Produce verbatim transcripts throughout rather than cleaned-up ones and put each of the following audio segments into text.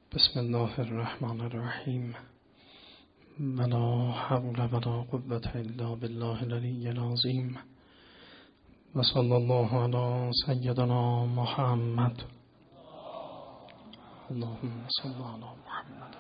بسم الله الرحمن الرحیم. ولا حول ولا قوة الا بالله العلی العظیم. و صلی الله علی سیدنا محمد. اللهم صل علی محمد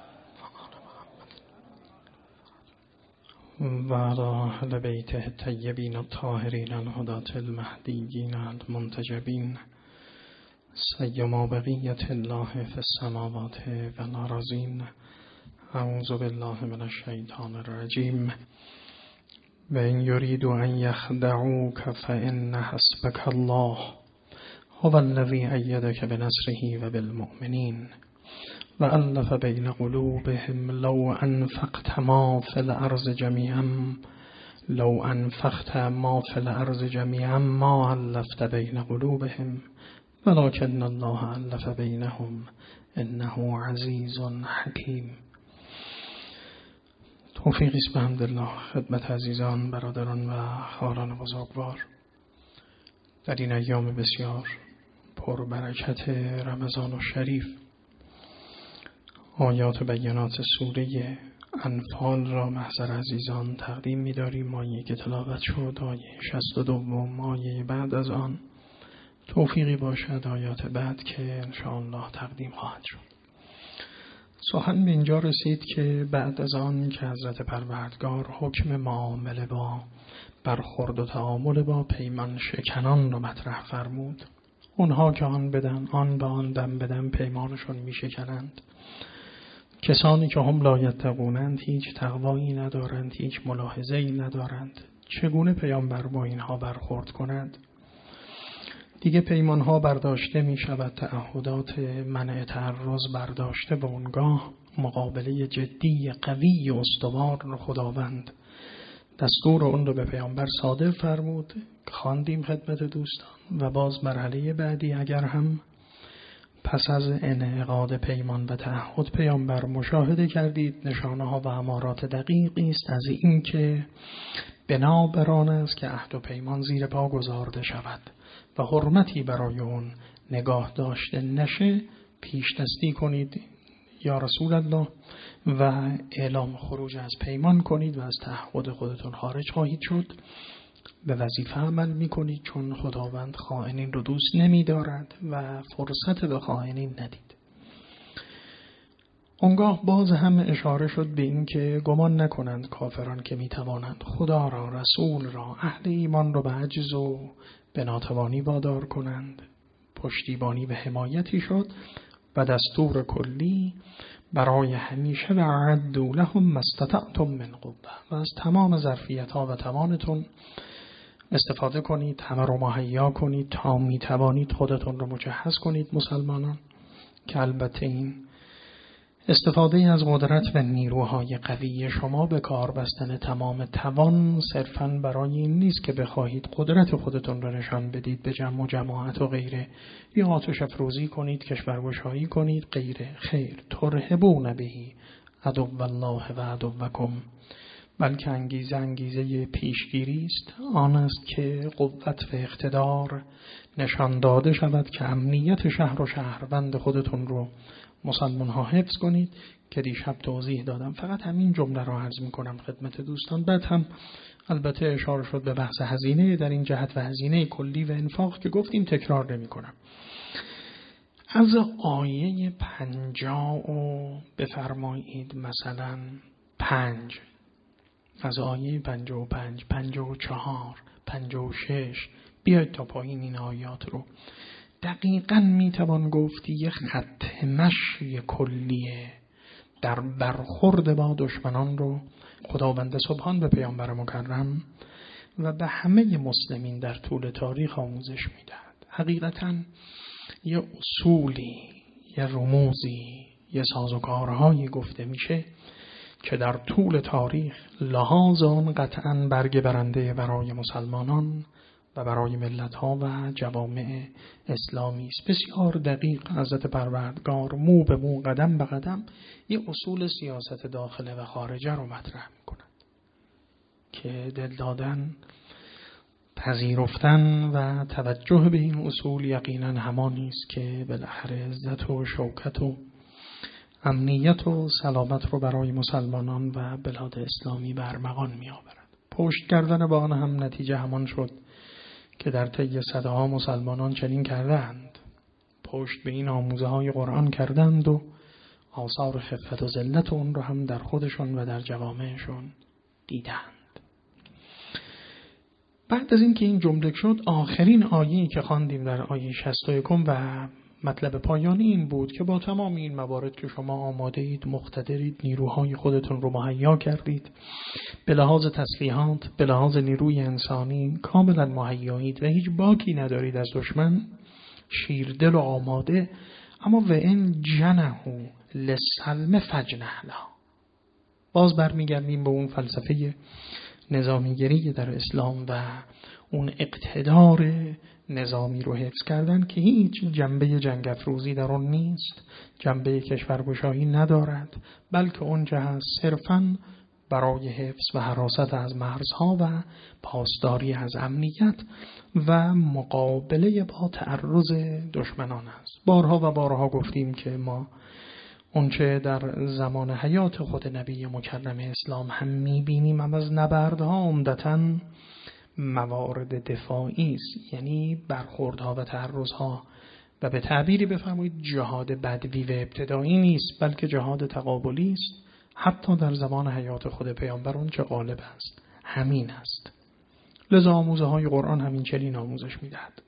و علی اهل بیته الطیبین الطاهرین الهداة المهدیین المنتجبین، سیما بقیت الله فی السماوات و الارضین. اعوذ بالله من الشیطان الرجیم. و ان یریدوا ان یخدعوک فان حسبک الله هو الذی ایدک بنصره و بالمؤمنین و الف بین قلوبهم لو انفقت ما فی الارض جمیعا لو انفقت ما فی الارض جمیعا ما الفت بین قلوبهم ولکن الله الف بینهم انه عزیز حکیم. توفیقی است بحمدالله خدمت عزیزان، برادران و خواهران بزرگوار در این ایام بسیار پربرکت رمضان الشریف. آیات و بیانات سوره انفال را محضر عزیزان تقدیم می‌داریم. آیه که تلاوت شد آیه شصت و دو، آیه بعد از آن توفیقی باشد آیات بعد که انشاءالله تقدیم خواهد شد. سخن به اینجا رسید که بعد از آن که حضرت پروردگار حکم معامله با برخورد و تعامل با پیمان شکنان را مطرح فرمود، اونها که آن بدن آن به آن دم بدن پیمانشون می شکنند، کسانی که هم لا یتقونند، هیچ تقوایی ندارند، هیچ ملاحظه‌ای ندارند، چگونه پیامبر با اینها برخورد کند؟ دیگه پیمانها برداشته می شود، تعهدات منع تعرض برداشته، به اونگاه مقابله جدی قوی و استوار رو خداوند دستور اون رو به پیامبر صادر فرمود. خواندیم خدمت دوستان. و باز مرحله بعدی، اگر هم پس از انعقاد پیمان و تعهد پیامبر مشاهده کردید نشانه ها و امارات دقیقی است از این که بنابر آن است که عهد و پیمان زیر پا گذارده شود و حرمتی برای اون نگاه داشته نشه، پیش دستی کنید یا رسول الله و اعلام خروج از پیمان کنید و از تعهد خودتون خارج خواهید شد. به وظیفه عمل میکنید، چون خداوند خائنین رو دوست نمیدارد و فرصت به خائنین ندید. اونگاه باز هم اشاره شد به این که گمان نکنند کافران که میتوانند خدا را، رسول را، اهل ایمان را به عجز و به ناتوانی وادار کنند. پشتیبانی به حمایتی شد و دستور کلی برای همیشه و اعدوا لهم ما استطعتم من قوة، و از تمام ظرفیت ها و توانتون استفاده کنید، همه رو مهیا کنید تا میتوانید خودتون رو مجهز کنید مسلمانان. که البته این استفاده از قدرت و نیروهای قوی شما به کار بستن تمام توان صرفاً برای این نیست که بخواهید قدرت خودتون رو نشان بدید به جمع و جماعت و غیره، یا آتش افروزی کنید، کشورگشایی کنید، غیره. خیر، ترهبون بهی عدو الله و عدوکم، بلکه انگیزه انگیزه پیشگیری است. آن است که قوت و اقتدار نشان داده شود که امنیت شهر و شهروند خودتون رو مسلمان ها حفظ کنید، که دیشب توضیح دادم. فقط همین جمله را عرض می کنم خدمت دوستان. بعد هم البته اشاره شد به بحث هزینه در این جهت و هزینه کلی و انفاق که گفتیم، تکرار نمی کنم. از آیه پنجاه و بفرمایید مثلا پنج، از آیه پنجاه و پنج، پنجاه و چهار، پنجاه و شش بیاید تا پایین این آیات رو دقیقاً میتوان گفتی یه خط مشی کلیه در برخورد با دشمنان رو خداوند سبحان به پیامبر مکرم و به همه مسلمین در طول تاریخ آموزش میدهد. حقیقتاً یه اصولی، یه رموزی، یه سازوکارهایی گفته میشه که در طول تاریخ لحاظ آن قطعاً برگ برنده برای مسلمانان و برای ملت‌ها و جوامع اسلامی است. بسیار دقیق حضرت پروردگار مو به مو، قدم به قدم، یه اصول سیاست داخله و خارجه رو مطرح می‌کند که دل دادن، پذیرفتن و توجه به این اصول یقیناً همانی است که بالاخره عزت و شوکت و امنیت و سلامت رو برای مسلمانان و بلاد اسلامی برمغان می آورد. پشت کردن با آن هم نتیجه همان شد که در طی صدها مسلمانان چنین کردند. پشت به این آموزه های قرآن کردند و آثار خفت و ذلت اون رو هم در خودشون و در جوامعشون دیدند. بعد از اینکه این جمله شد، آخرین آیه‌ای که خواندیم در آیه شصت و یک و مطلب پایانی این بود که با تمام این موارد که شما آماده اید، مقتدرید، نیروهای خودتون رو مهیا کردید، به لحاظ تسلیحات، به لحاظ نیروی انسانی کاملا مهیایید و هیچ باکی ندارید از دشمن، شیردل و آماده، اما و ان جنحوا للسلم فاجنح له. باز برمیگردیم به اون فلسفه نظامیگری در اسلام و اون اقتدار نظامی رو حفظ کردن که هیچ جنبه جنگ افروزی در اون نیست، جنبه کشورگشایی ندارد، بلکه اونجا هست صرفاً برای حفظ و حراست از مرزها و پاسداری از امنیت و مقابله با تعرض دشمنان است. بارها و بارها گفتیم که ما اونچه در زمان حیات خود نبی مکرم اسلام هم میبینیم هم از نبردها عمدتاً موارد دفاعی است، یعنی برخوردها و تعرضها و به تعبیری بفرمایید جهاد بدوی و ابتدایی نیست، بلکه جهاد تقابلی است. حتی در زمان حیات خود پیامبر اون چه غالب است همین است. لذا آموزه های قرآن همین چنین آموزش میدهد.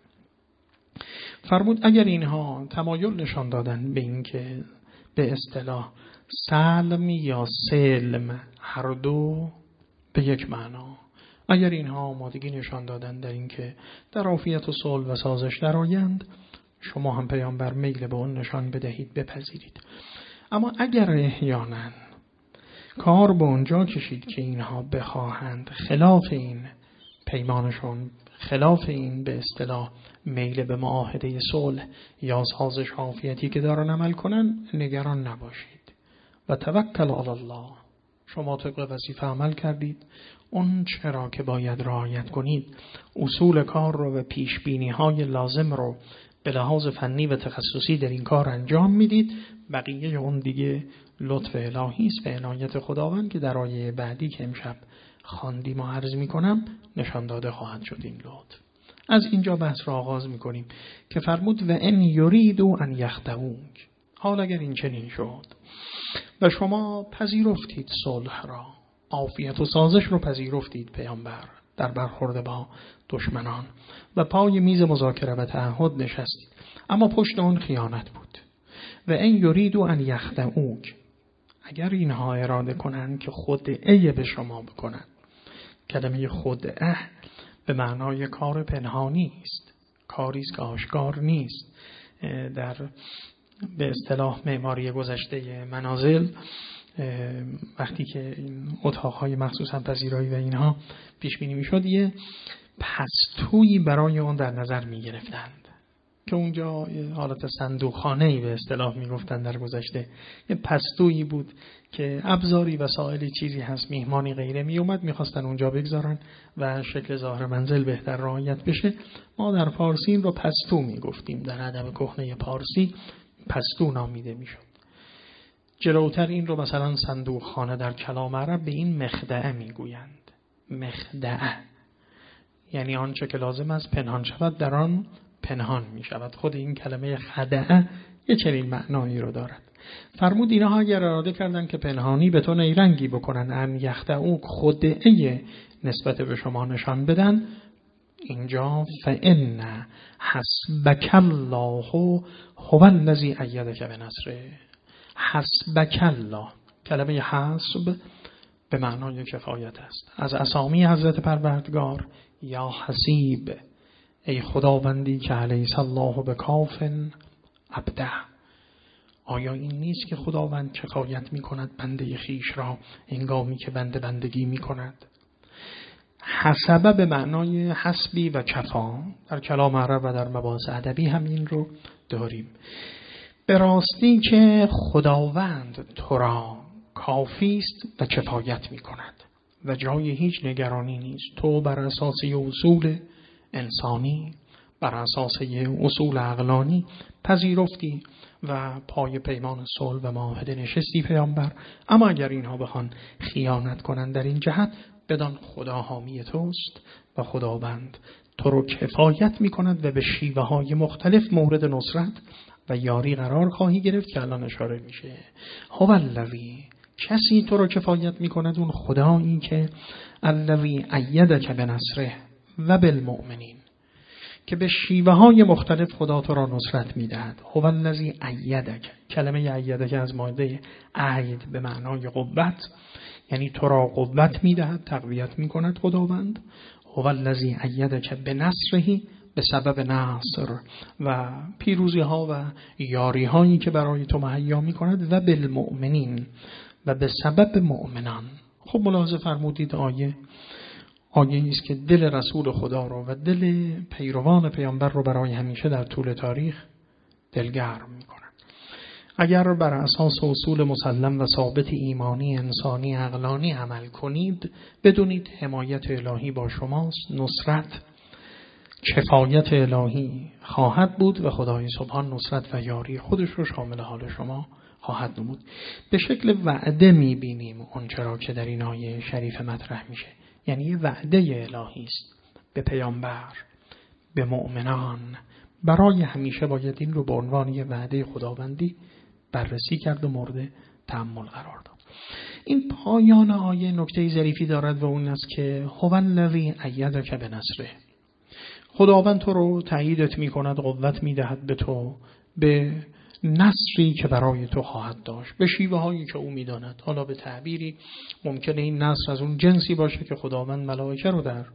فرمود اگر اینها تمایل نشان دادن به این که به اصطلاح سلم یا سلم هر دو به یک معنا، اگر اینها آمادگی نشان دادن در این که در عافیت و صلح و سازش درآیند، شما هم پیامبر میل به اون نشان بدهید، بپذیرید. اما اگر احیانا کار به اونجا کشید که اینها بخواهند خلاف این پیمانشون، خلاف این به اصطلاح میل به معاهده صلح یا سازش عافیتی که دارن عمل کنن، نگران نباشید و توکل علی الله. شما طبق وظیفه عمل کردید، اون چرا که باید رعایت کنید، اصول کار رو و پیش بینی های لازم رو به لحاظ فنی و تخصصی در این کار انجام میدید. بقیه اون دیگه لطف الهی است و عنایت خداوند که در آیه بعدی که امشب خواندیم و عرض میکنم نشان داده خواهد شد این لطف. از اینجا بحث را آغاز میکنیم که فرمود و ان یریدوا ان یخدعوک. حال اگر این چنین شد و شما پذیرفتید صلح را، عافیت و سازش رو پذیرفتید پیامبر در برخورد با دشمنان و پای میز مذاکره و تعهد نشستید، اما پشت اون خیانت بود. و ان یریدوا ان یخدعوک، اگر اینها اراده کنند که خدعه به شما بکنند، کلمه خدعه به معنای کار پنهانی است، کاری است که آشکار نیست. در به اصطلاح معماری گذشته منازل وقتی که این اتاق‌های مخصوصا پذیرایی و اینها پیش بینی می‌شد، یه پستویی برای اون در نظر می‌گرفتند که اونجا حالت صندوقخانه‌ای به اصطلاح میگفتن در گذشته، یه پستویی بود که ابزاری وسایلی چیزی هست، میهمانی غیره می اومد میخواستن اونجا بگذارن و شکل ظاهر منزل بهتر رعایت بشه. ما در فارسی این رو پستو میگفتیم، در ادب کهنه پارسی پستو نامیده میشد. جلوتر این رو مثلا صندوقخانه در کلام عرب به این مخدعه میگویند. مخدعه یعنی آنچه که لازم است پنهان شود در آن پنهان می شود. خود این کلمه خدعه یه چنین معنایی رو دارد. فرمود اینها اگر اراده کردن که پنهانی به تو نیرنگی بکنن، ان یخدعوک، خدعه نسبت به شما نشان بدن، اینجا فإن حسبک الله هو الذی ایدک بنصره. حسبک الله، کلمه حسب به معنای کفایت است. از اسامی حضرت پروردگار یا حسیب، ای خداوندی که علیس الله بکافن عبده. آیا این نیست که خداوند کفایت می کند بنده خیش را هنگامی که بنده بندگی می کند؟ حسبه به معنای حسبی و کفا در کلام عرب و در مباحث ادبی همین رو داریم. به راستی که خداوند تو را کافی است و کفایت می کند و جای هیچ نگرانی نیست. تو بر اساس اصول انسانی، بر اساس اصول عقلانی پذیرفتی و پای پیمان صلح و معاهده نشستی پیامبر. اما اگر اینها بخوان خیانت کنند در این جهت، بدان خدا حامی توست و خداوند تو رو کفایت میکند و به شیوه های مختلف مورد نصرت و یاری قرار خواهی گرفت که الان اشاره میشه. هو الذی، کسی تو رو کفایت میکند، اون خدایی که الذی ایدک بنصره و بالمؤمنین، که به شیوه های مختلف خدا تو را نصرت میدهد. هو الذی ایدک، کلمه ایدک از ماده اید به معنای قوت، یعنی تو را قوت میدهد، تقویت میکند خداوند. هو الذی ایدک بنصره، به سبب نصر و پیروزی ها و یاری هایی که برای تو مهیا میکند، و بالمؤمنین، و به سبب مؤمنان. خب ملاحظه فرمودید آیه آیه است که دل رسول خدا رو و دل پیروان پیامبر رو برای همیشه در طول تاریخ دلگرم میکنن. اگر بر اساس اصول مسلم و ثابت ایمانی انسانی عقلانی عمل کنید، بدونید حمایت الهی با شماست، نصرت کفایت الهی خواهد بود و خدای سبحان نصرت و یاری خودش رو شامل حال شما خواهد نمود. به شکل وعده میبینیم اون چرا که در این آیه شریف مطرح میشه، یعنی یه وعده الهی است به پیامبر، به مؤمنان، برای همیشه باید این رو به عنوان یه وعده خداوندی بررسی کرد و مورد تأمل قرار داد. این پایان آیه نکته ظریفی دارد و اون است که هو الذی ایدک بنصره، خداوند تو رو تأییدت می کند، قوت می دهد به تو، به نصری که برای تو خواهد داشت، به شیوه هایی که او می داند. حالا به تعبیری ممکنه این نصر از اون جنسی باشه که خداوند ملائکه رو در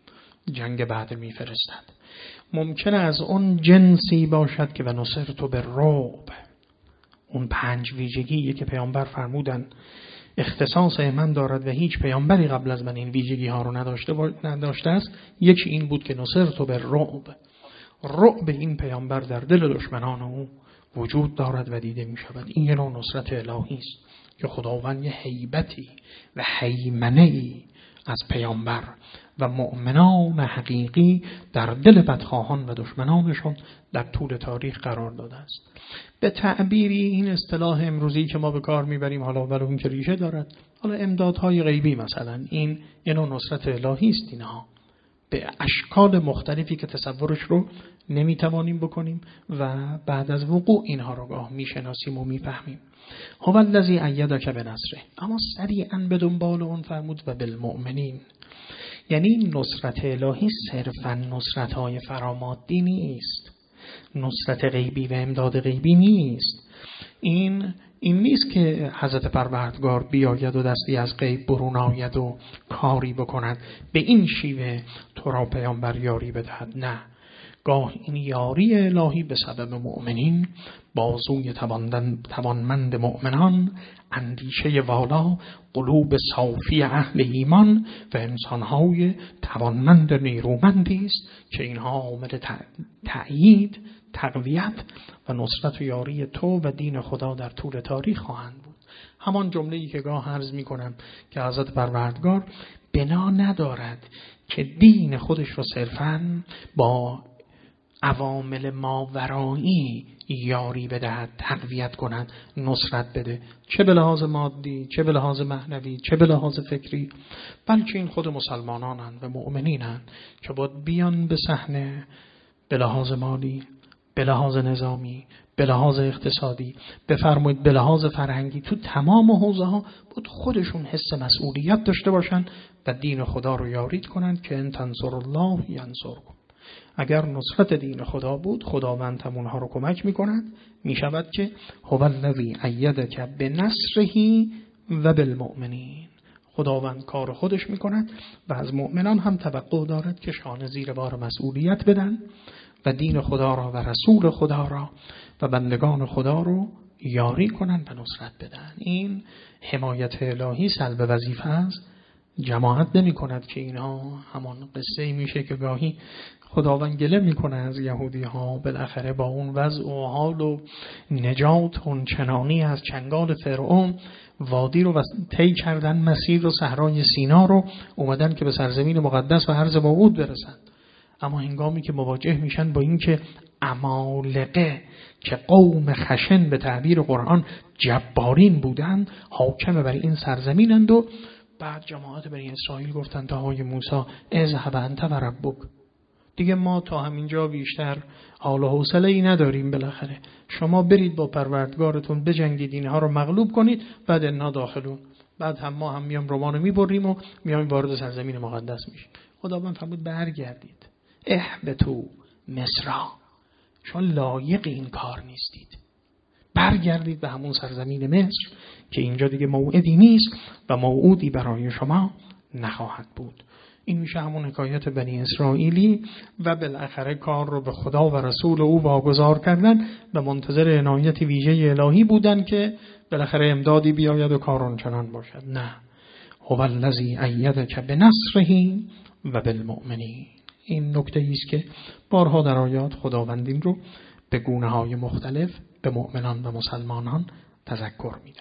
جنگ بعد می فرستد، ممکنه از اون جنسی باشد که و نصر تو به رعب، اون پنج ویژگی که پیامبر فرمودن اختصاص من دارد و هیچ پیامبری قبل از من این ویژگی ها رو نداشته نداشته است. یکی این بود که نصر تو به رعب، رعب این پیامبر در دل دشمنان او وجود دارد و دیده می شود. این یه نوع نصرت الهی است که خداوند یه هیبتی و هیمنه‌ای از پیامبر و مؤمنان حقیقی در دل بدخواهان و دشمنانشون در طول تاریخ قرار داده است. به تعبیری این اصطلاح امروزی که ما به کار میبریم، حالا ولو این که ریشه دارد، حالا امدادهای غیبی مثلا، این اینو نصرت الهی است. اینها به اشکال مختلفی که تصورش رو نمیتوانیم بکنیم و بعد از وقوع اینها رو گاه میشناسیم و میفهمیم. هو الذی ایدک بنصره، اما سریعا به دنبال اون فرمود و بالمؤمنین، یعنی نصرت الهی صرفا نصرت های فرامادی نیست، نصرت غیبی و امداد غیبی نیست. این این نیست که حضرت پروردگار بیاید و دستی از غیب برون آید و کاری بکند به این شیوه تو را پیامبر یاری بدهد. نه، گاه این یاری الهی به سبب مؤمنین، بازوی توانمند مؤمنان، اندیشه والا، قلوب صافی اهل ایمان و انسانهای توانمند نیرومندی است که اینها عامل تأیید، تقویت و نصرت و یاری تو و دین خدا در طول تاریخ خواهند بود. همان جمله‌ای که گاه عرض می‌کنم که حضرت پروردگار بنا ندارد که دین خودش رو صرفاً با عوامل ماورایی یاری بدهد، تقویت کند، نصرت بده، چه به لحاظ مادی، چه به لحاظ معنوی، چه به لحاظ فکری، بلکه این خود مسلمانانند و مؤمنینند که باید بیان به صحنه به لحاظ مالی، به لحاظ نظامی، به لحاظ اقتصادی، بفرمایید به لحاظ فرهنگی، تو تمام حوزه ها بود خودشون حس مسئولیت داشته باشن و دین خدا رو یاری کنند که ان تنصر الله ینصرکم. اگر نصرت دین خدا بود، خداوند هم اونها رو کمک میکند. میشود که هو الذی ایدک بنصره و بالمؤمنین، خداوند کار خودش میکند و از مؤمنان هم توقع دارد که شانه زیر بار مسئولیت بدن و دین خدا را و رسول خدا را و بندگان خدا رو یاری کنند و نصرت بدن. این حمایت الهی سلب وظیفه است. جماعت نمی کند که اینها همان قصه میشه که گاهی خداوند گله میکنه از یهودی ها، بالاخره با اون وضع و حال و نجات اون چنانی از چنگال فرعون وادی رو طی کردن، مسیر رو صحرای سینا رو اومدن که به سرزمین مقدس و ارض موعود برسن. اما هنگامی که مواجه میشن با این که عمالقه که قوم خشن به تعبیر قرآن جبارین بودند حاکم بر این سرزمینند. و بعد جماعت بنی اسرائیل گفتند تا های موسی اذهب انت و ربک، دیگه ما تا همینجا بیشتر حال و حوصله ای نداریم، بالاخره شما برید با پروردگارتون بجنگید، اینها رو مغلوب کنید، بعد انا داخلون، بعد هم ما هم میام رومانو میبریم و میایم وارد سرزمین مقدس میشیم. خداوند فرمود برگردید اهبطوا مصر، چون لایق این کار نیستید، برگردید به همون سرزمین مصر که اینجا دیگه موعدی نیست و موعودی برای شما نخواهد بود. این میشه همون حکایت بنی اسرائیلی و بالاخره کار رو به خدا و رسول او واگذار کردن و منتظر عنایت ویژه الهی بودن که بالاخره امدادی بیاید و کار اونچنان باشد. نه، هو الذی ایدک بنصره و بالمؤمنین. این نکته ایست که بارها در آیات خداوند این رو به گونه های مختلف به مؤمنان و مسلمانان تذکر میدهد.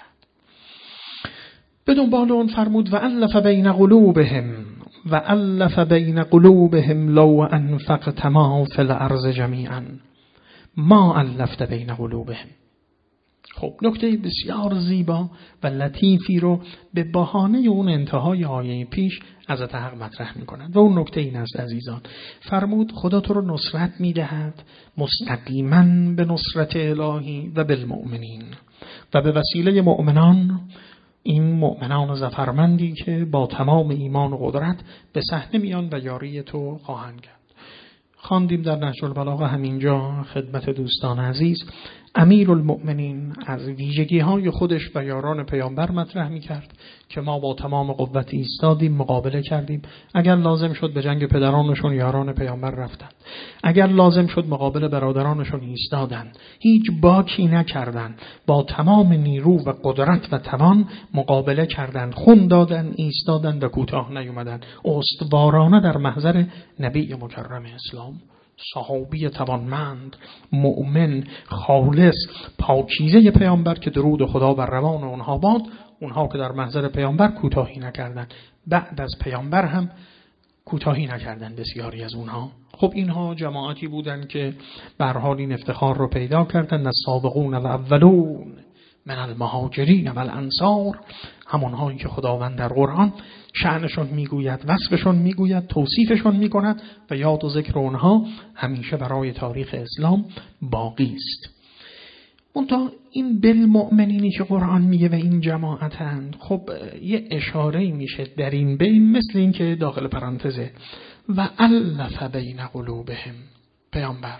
به دنبال اون فرمود و الف بین قلوبهم و الف بین قلوبهم لو انفقت ما فی الارض جمیعا ما الفت بین قلوبهم. خب نکته بسیار زیبا و لطیفی رو به بهانه اون انتهای آیه پیش حضرت حق مطرح می‌کنند و اون نکته این است عزیزان، فرمود خدا تو رو نصرت می‌دهد مستقیما به نصرت الهی و بالمؤمنین، و به وسیله مؤمنان، این مؤمنان ظفرمندی که با تمام ایمان و قدرت به صحنه میان و یاری تو خواهند کرد. خواندیم در نهج البلاغه همینجا خدمت دوستان عزیز، امیر المؤمنین از ویژگی های خودش و یاران پیامبر مطرح می کرد که ما با تمام قوت ایستادیم، مقابله کردیم، اگر لازم شد به جنگ پدرانشون یاران پیامبر رفتند، اگر لازم شد مقابل برادرانشون ایستادند، هیچ باکی نکردند، با تمام نیرو و قدرت و توان مقابله کردند، خون دادند، ایستادند و کوتاه نیومدند، استوارانه در محضر نبی مکرم اسلام، صحابی توانمند، مؤمن، خالص، پاکیزه پیامبر که درود خدا بر روان اونها باد. اونها که در محضر پیامبر کوتاهی نکردند، بعد از پیامبر هم کوتاهی نکردند بسیاری از اونها. خب اینها جماعتی بودند که به هر حال این افتخار رو پیدا کردند، السابقون الاولون من المهاجرین و الانصار، همونهایی که خداوند در قرآن شأنشون میگوید، وصفشون میگوید، توصیفشون میکند و یاد و ذکر اونها همیشه برای تاریخ اسلام باقی است. منتها این بالمؤمنینی که قرآن میگه و این جماعتند، خب یه اشاره میشه در این بین، مثل این که داخل پرانتزه و الف بین قلوبهم، پیامبر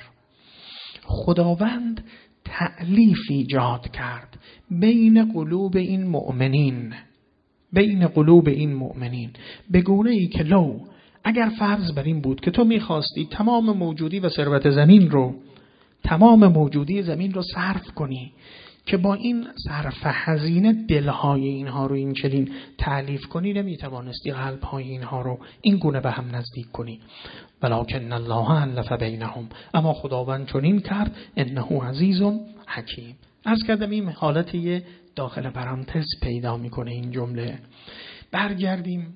خداوند تألیف ایجاد کرد بین قلوب این مؤمنین، بین قلوب این مؤمنین، به گونه ای که لو اگر فرض بر این بود که تو میخواستی تمام موجودی و ثروت زمین رو، تمام موجودی زمین رو صرف کنی که با این صرف هزینه دلهای اینها رو این چنین تألیف کنی، نمیتوانستی قلبهای اینها رو این گونه به هم نزدیک کنی. ولکن الله الف بینهم، اما خداوند چنین کرد، انه عزیز حکیم. عرض کردم این حالتی داخل پرانتز پیدا میکنه این جمله. برگردیم،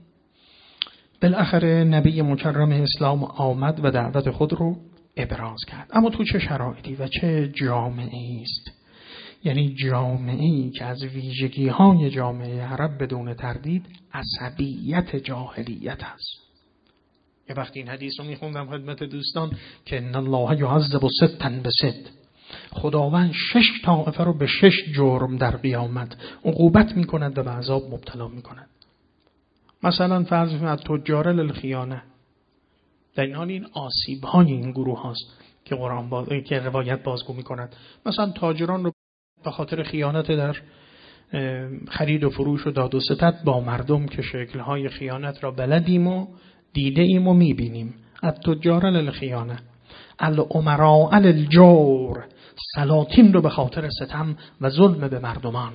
بالاخره نبی مکرم اسلام آمد و دعوت خود رو ابراز کرد، اما تو چه شرایطی و چه جامعه‌ای است؟ یعنی جامعه‌ای که از ویژگی‌های جامعه عرب بدون تردید عصبیت جاهلیت است. یه وقتی این حدیث رو میخوندم خدمت دوستان که ان الله یعذب ستا بست، خداوند شش طائفه رو به شش جرم در قیامت عقوبت میکند و به عذاب مبتلا میکند. مثلا فرض کنید تجار للخیانه، در این حال این آسیب‌های این گروه هاست که قرآن باز... که روایت بازگو میکند. مثلا تاجران رو به خاطر خیانت در خرید و فروش و داد و ستد با مردم که شکل‌های خیانت را بلدیم و دیده ایم و میبینیم. التجار للخیانه، الامراء للجور، سلاطین رو به خاطر ستم و ظلم به مردمان.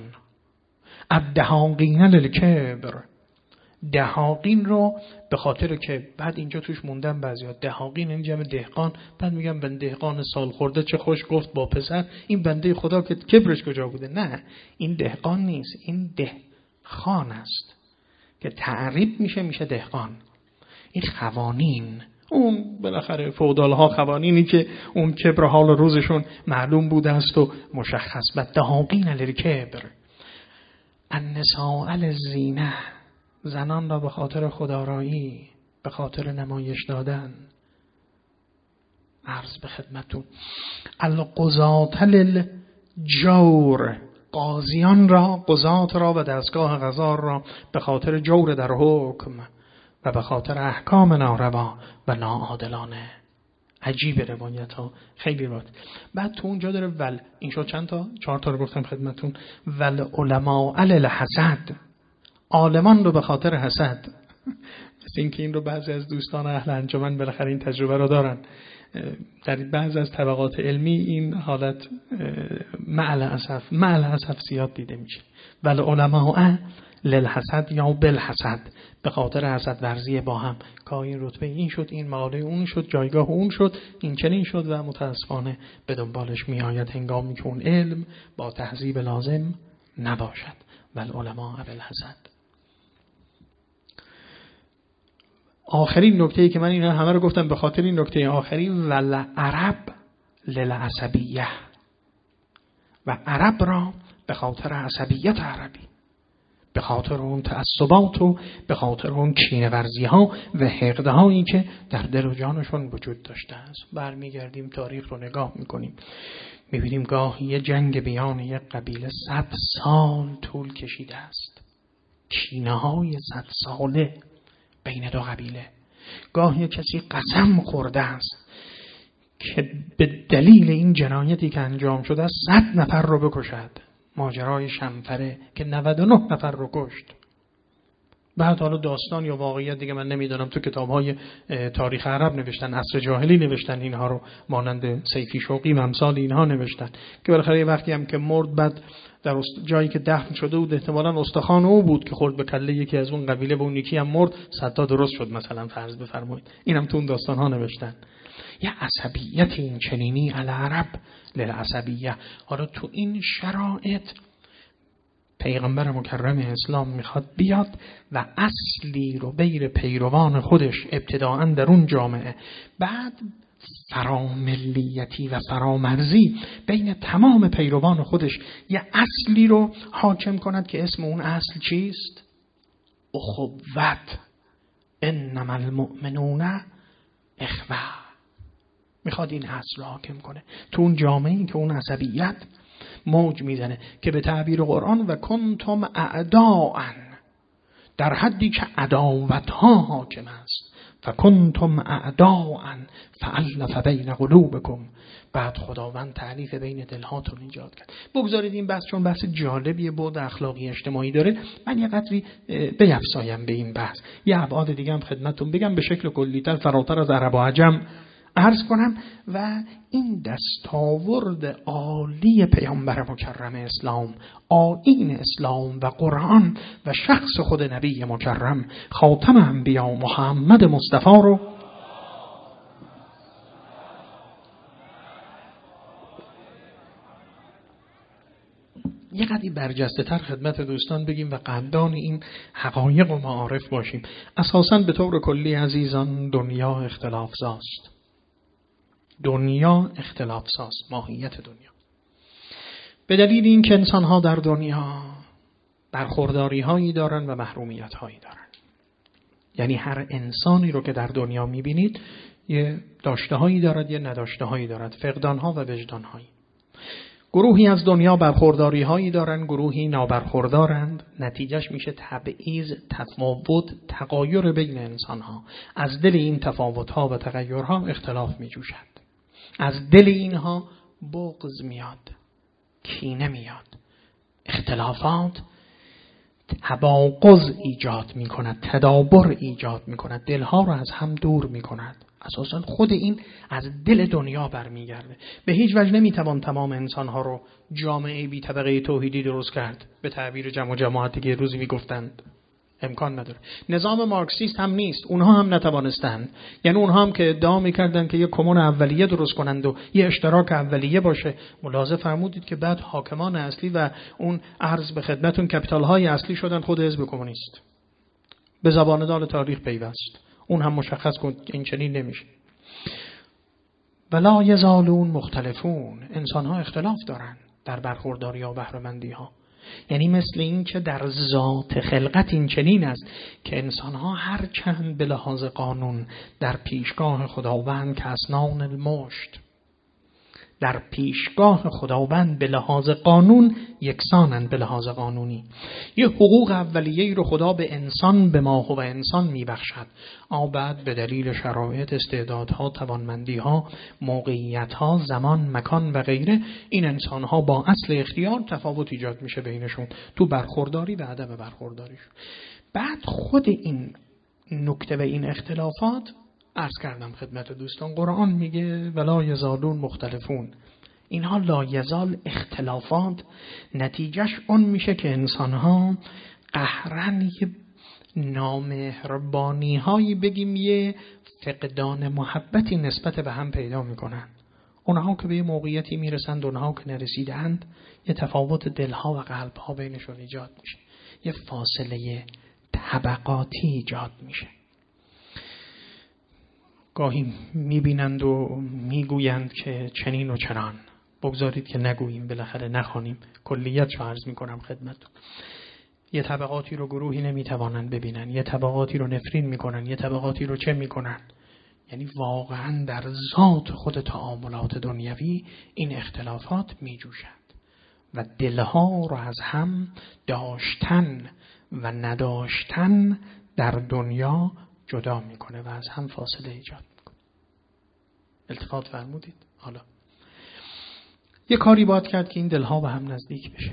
الدهاقین للکبر، دهاقین رو به خاطر که بعد اینجا توش موندن بعضیا، دهاقین این جمع دهقان، بعد میگم بنده دهقان سال خورده چه خوش گفت با پسر، این بنده خدا که کبرش کجا بوده؟ نه، این دهقان نیست، این دهخان است که تعریب میشه میشه دهقان. این قوانین، اون بالاخره فودالها قوانینی که اون کبر حال روزشون معلوم بوده است و مشخص. و دهاقین للکبر النساء للزینه، زنان را به خاطر خودآرایی، به خاطر نمایش دادن. عرض به خدمتون القضاة للجور، قاضیان را، قضات را و دستگاه قضا را به خاطر جور در حکم و به خاطر احکام ناروا و ناعادلانه. عجیب روایت ها، خیلی راحت. بعد تو اونجا داره ول، این شد چند تا؟ چهار تا رو گفتم خدمتون. ول علماء للحسد، عالمان رو به خاطر حسد. مثل اینکه این رو بعضی از دوستان اهل انجمن بالاخره این تجربه رو دارن. در بعض از طبقات علمی این حالت معل اسف معل اسف زیاد دیده میشه. ول علماء للحسد یا بالحسد، به خاطر حسد ورزی با هم، که این رتبه این شد، این مقاله اون شد، جایگاه اون شد، این چنین شد و متاسفانه به دنبالش میآید هنگامی که اون علم با تهذیب لازم نباشد. ول علماء بالحسد. آخرین نکته‌ای که من اینا همه رو گفتم به خاطر این نکته آخری، ول عرب للعصبیه، و عرب را به خاطر عصبیت عربی، به خاطر اون تعصبات و به خاطر اون کینه ورزی ها و حقد هایی که در دل و جانشون وجود داشته است. برمیگردیم تاریخ رو نگاه میکنیم، میبینیم گاهی یه جنگ بیان یک قبیله صد سال طول کشیده است، کینه های صد ساله بین دو قبیله. گاهی کسی قسم خورده است که به دلیل این جنایتی که انجام شده است صد نفر رو بکشد. ماجرای شنفره که نود و نه نفر رو کشت. بعد حالا داستان یا واقعیت دیگه من نمیدونم، تو کتاب‌های تاریخ عرب نوشتن، عصر جاهلی نوشتن اینها رو، مانند سیفی شوقی و امثال اینها نوشتن که بالاخره وقتی هم که مرد، بعد در جایی که دفن شده بود احتمالاً استخوان او بود که خورد به کله یکی از اون قبیله و اون یکی هم مرد، صد تا درست شد مثلا، فرض بفرمایید. اینم تو اون داستان‌ها نوشتن. یه عصبیت این چنینی العرب للعصبیه. حالا تو این شرایط پیغمبر مکرم اسلام میخواد بیاد و اصلی رو بین پیروان خودش ابتداءً در اون جامعه، بعد فراملیتی و فرامرزی بین تمام پیروان خودش یه اصلی رو حاکم کند که اسم اون اصل چیست؟ اخوت. انما المؤمنون اخوه. میخواد این اصل رو حاکم کنه تو اون جامعه‌ای که اون عصبیت موج میزنه، که به تعبیر قرآن و کنتم اعداء، در حدی که عداوت ها حاکم است. فکنتم اعداء فالف بین قلوبکم. بعد خداوند تألیف بین دلهاتون ایجاد کرد. بگذارید این بحث چون بحث جالبیه، بعد اخلاقی اجتماعی داره، من یه قدری بیفزایم به این بحث. یه ابعاد دیگه هم خدمتتون بگم به شکل کلی‌تر، فراتر از عرب و عجم عرض کنم. و این دستاورد عالی پیامبر مکرم اسلام، آیین اسلام و قرآن و شخص خود نبی مکرم خاتم انبیا محمد مصطفی رو یه قدری برجسته تر خدمت دوستان بگیم و قدردان این حقایق و معارف باشیم. اساساً به طور کلی عزیزان دنیا اختلاف زاست. دنیا اختلاف ساز، ماهیت دنیا. به دلیل این که انسان ها در دنیا برخورداری هایی دارن و محرومیت هایی دارن. یعنی هر انسانی رو که در دنیا میبینید یه داشته هایی دارد، یه نداشته هایی دارد، فقدان ها و وجدان هایی. گروهی از دنیا برخورداری هایی دارن، گروهی نابرخوردارند. نتیجهش میشه تبعیض، تفاوت، تغایر بین انسان ها. از دل این تفاوت ها و تغیرها اختلاف میجوشد. از دل اینها بغض میاد، کینه میاد، اختلافات تباغض ایجاد میکند، تدابر ایجاد میکند، دلها رو از هم دور میکند. اساساً خود این از دل دنیا برمیگرده. به هیچ وجه نمیتوان تمام انسانها رو جامعه بی طبقه توحیدی درست کرد، به تعبیر جمع و جماعتی که روزی میگفتند. امکان نداره. نظام مارکسیست هم نیست، اونها هم نتوانستند. یعنی اونها هم که ادعا میکردن که یه کمون اولیه درست کنند و یه اشتراک اولیه باشه، ملاحظه فرمودید که بعد حاکمان اصلی و اون عرض به خدمتون کپیتال های اصلی شدن خود حزب کمونیست. به زبان دال تاریخ پیوست. اون هم مشخص کن این چنین نمیشه. ولا یزالون مختلفون، انسان ها اختلاف دارن در برخورداری ها و بهره‌مندی ها. یعنی مثل این که در ذات خلقت این چنین است که انسان ها هر چند به لحاظ قانون در پیشگاه خداوند که اسنان المشت، در پیشگاه خداوند به لحاظ قانون یکسانند. به لحاظ قانونی یه حقوق اولیه‌ای رو خدا به انسان، به ما و انسان میبخشد، اما بعد به دلیل شرایط، استعدادها، توانمندی‌ها، موقعیت‌ها، زمان، مکان و غیره، این انسان‌ها با اصل اختیار تفاوت ایجاد میشه بینشون تو برخورداری و عدم برخورداریشون. بعد خود این نکته و این اختلافات، عرض کردم خدمت دوستان، قرآن میگه ولا یزالون مختلفون. اینها لا یزال اختلافات نتیجهش اون میشه که انسانها قهرن یه نامهربانی هایی، بگیم یه فقدان محبتی نسبت به هم پیدا میکنن. اونها که به یه موقعیتی میرسند، اونها که نرسیدند، یه تفاوت دلها و قلبها بینشون ایجاد میشه، یه فاصله طبقاتی ایجاد میشه. گاهی میبینند و میگویند که چنین و چنان. بگذارید که نگوییم، بالاخره نخوانیم، کلیت رو عرض میکنم خدمتتون. یه طبقاتی رو گروهی نمیتوانند ببینن، یه طبقاتی رو نفرین میکنن، یه طبقاتی رو چه میکنن. یعنی واقعا در ذات خود تعاملات دنیوی این اختلافات میجوشند و دلها رو از هم داشتن و نداشتن در دنیا جدا میکنه و از هم فاصله ایجاد میکنه. التفات فرمودید؟ حالا یه کاری باید کرد که این دلها به هم نزدیک بشه.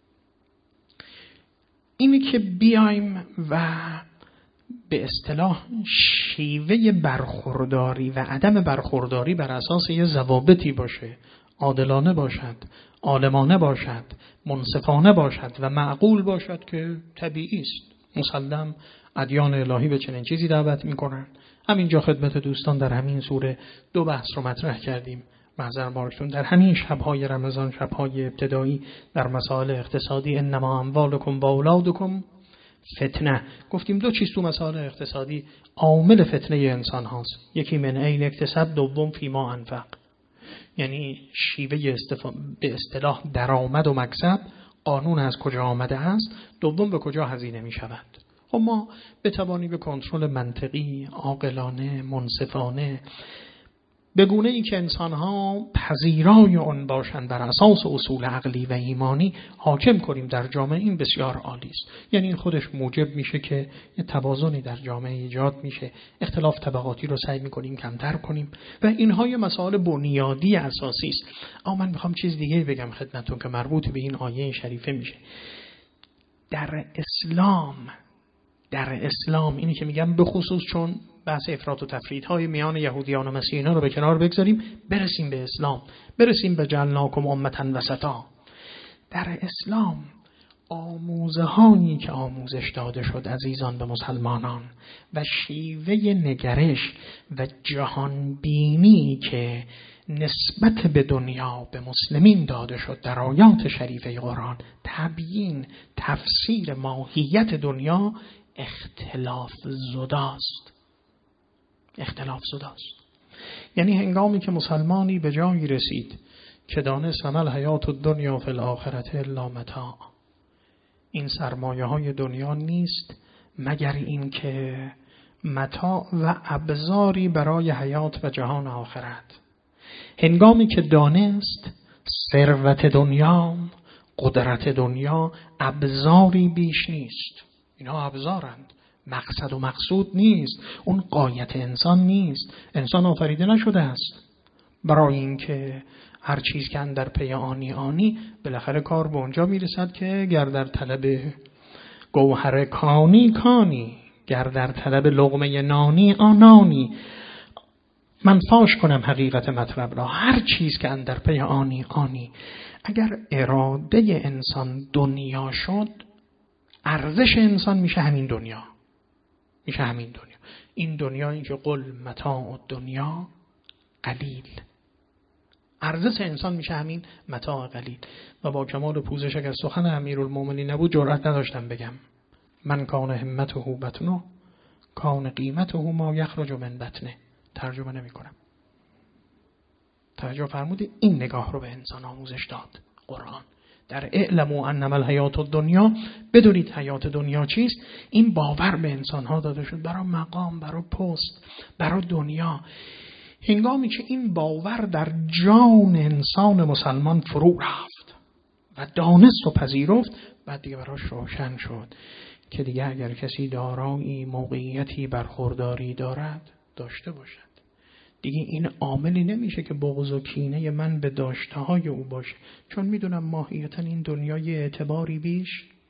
اینی که بیایم و به اصطلاح شیوه برخورداری و عدم برخورداری بر اساس یه ضوابطی باشه، عادلانه باشد، عالمانه باشد، منصفانه باشد و معقول باشد، که طبیعی است. مسلم ادیان الهی به چنین چیزی دعوت میکنن. همینجا خدمت دوستان در همین سوره دو بحث رو مطرح کردیم. معذر بارشون در همین شب‌های رمضان، شب‌های ابتدایی، در مسائل اقتصادی، انما اموالکم و اولادکم فتنه، گفتیم دو چیز تو مسائل اقتصادی عامل فتنه انسان هاست. یکی من این اکتسب، دوم فیما انفق. یعنی شیوه استف... به اصطلاح درآمد و مکسب، قانون از کجا آمده است، دوم به کجا هزینه می شود. خب ما بتوانیم به کنترل منطقی، عاقلانه، منصفانه، به گونه ای که انسان‌ها پذیرای آن باشند، بر اساس اصول عقلی و ایمانی حاکم کنیم در جامعه، این بسیار عالی است. یعنی این خودش موجب میشه که یه توازنی در جامعه ایجاد میشه، اختلاف طبقاتی رو سعی میکنیم کمتر کنیم و اینها یه مسائل بنیادی اساسی است. اما من میخوام چیز دیگه بگم خدمتتون که مربوط به این آیه شریفه میشه. در اسلام در اسلام اینی که میگم، به خصوص چون بحث افراط و تفریط‌های میان یهودیان و مسیحیان رو به کنار بگذاریم، برسیم به اسلام، برسیم به جعلناکم امة وسطا. در اسلام آموزه هایی که آموزش داده شد عزیزان به مسلمانان و شیوه نگرش و جهان بینی که نسبت به دنیا به مسلمین داده شد در آیات شریفه قرآن، تبیین، تفسیر ماهیت دنیا، اختلاف زداست. اختلاف زداست. یعنی هنگامی که مسلمانی به جایی رسید که دانست عمل حیات الدنیا فی الاخرة الا متاع، این سرمایه های دنیا نیست مگر این که متاع و ابزاری برای حیات و جهان آخرت. هنگامی که دانست ثروت دنیا، قدرت دنیا ابزاری بیش نیست، اینها ابزارند، مقصد و مقصود نیست، اون غایت انسان نیست. انسان آفریده نشده است برای اینکه هر چیز که اندر پی آنی آنی، بالاخره کار به اونجا میرسد که گر در طلب گوهر کانی کانی، گر در طلب لقمه نانی آنانی. من فاش کنم حقیقت مطلب را، هر چیز که اندر پی آنی آنی. اگر اراده انسان دنیا شد، ارزش انسان میشه همین دنیا، میشه همین دنیا. این دنیا، این که قل متاع دنیا قلیل، ارزش انسان میشه همین متاع قلیل. و با کمال پوزش اگر سخن امیرالمومنین نبود جرأت نداشتم بگم من کان همته بطنه کان قیمته ما یخرج من بطنه. ترجمه نمی کنم. توجه فرمودید؟ این نگاه رو به انسان آموزش داد قرآن. در اعلموا انما الحیات الدنیا، بدونید حیات دنیا چیست. این باور به انسان ها داده شد برای مقام، برای پست، برای دنیا. هنگامی که این باور در جان انسان مسلمان فرو رفت و دانست و پذیرفت، بعد دیگه براش روشن شد که دیگه اگر کسی دارایی موقعیتی برخورداری دارد داشته باشد. دیگه این عاملی نمیشه که بغض و کینه من به داشته‌های او باشه، چون میدونم ماهیتاً این دنیای اعتباری بیش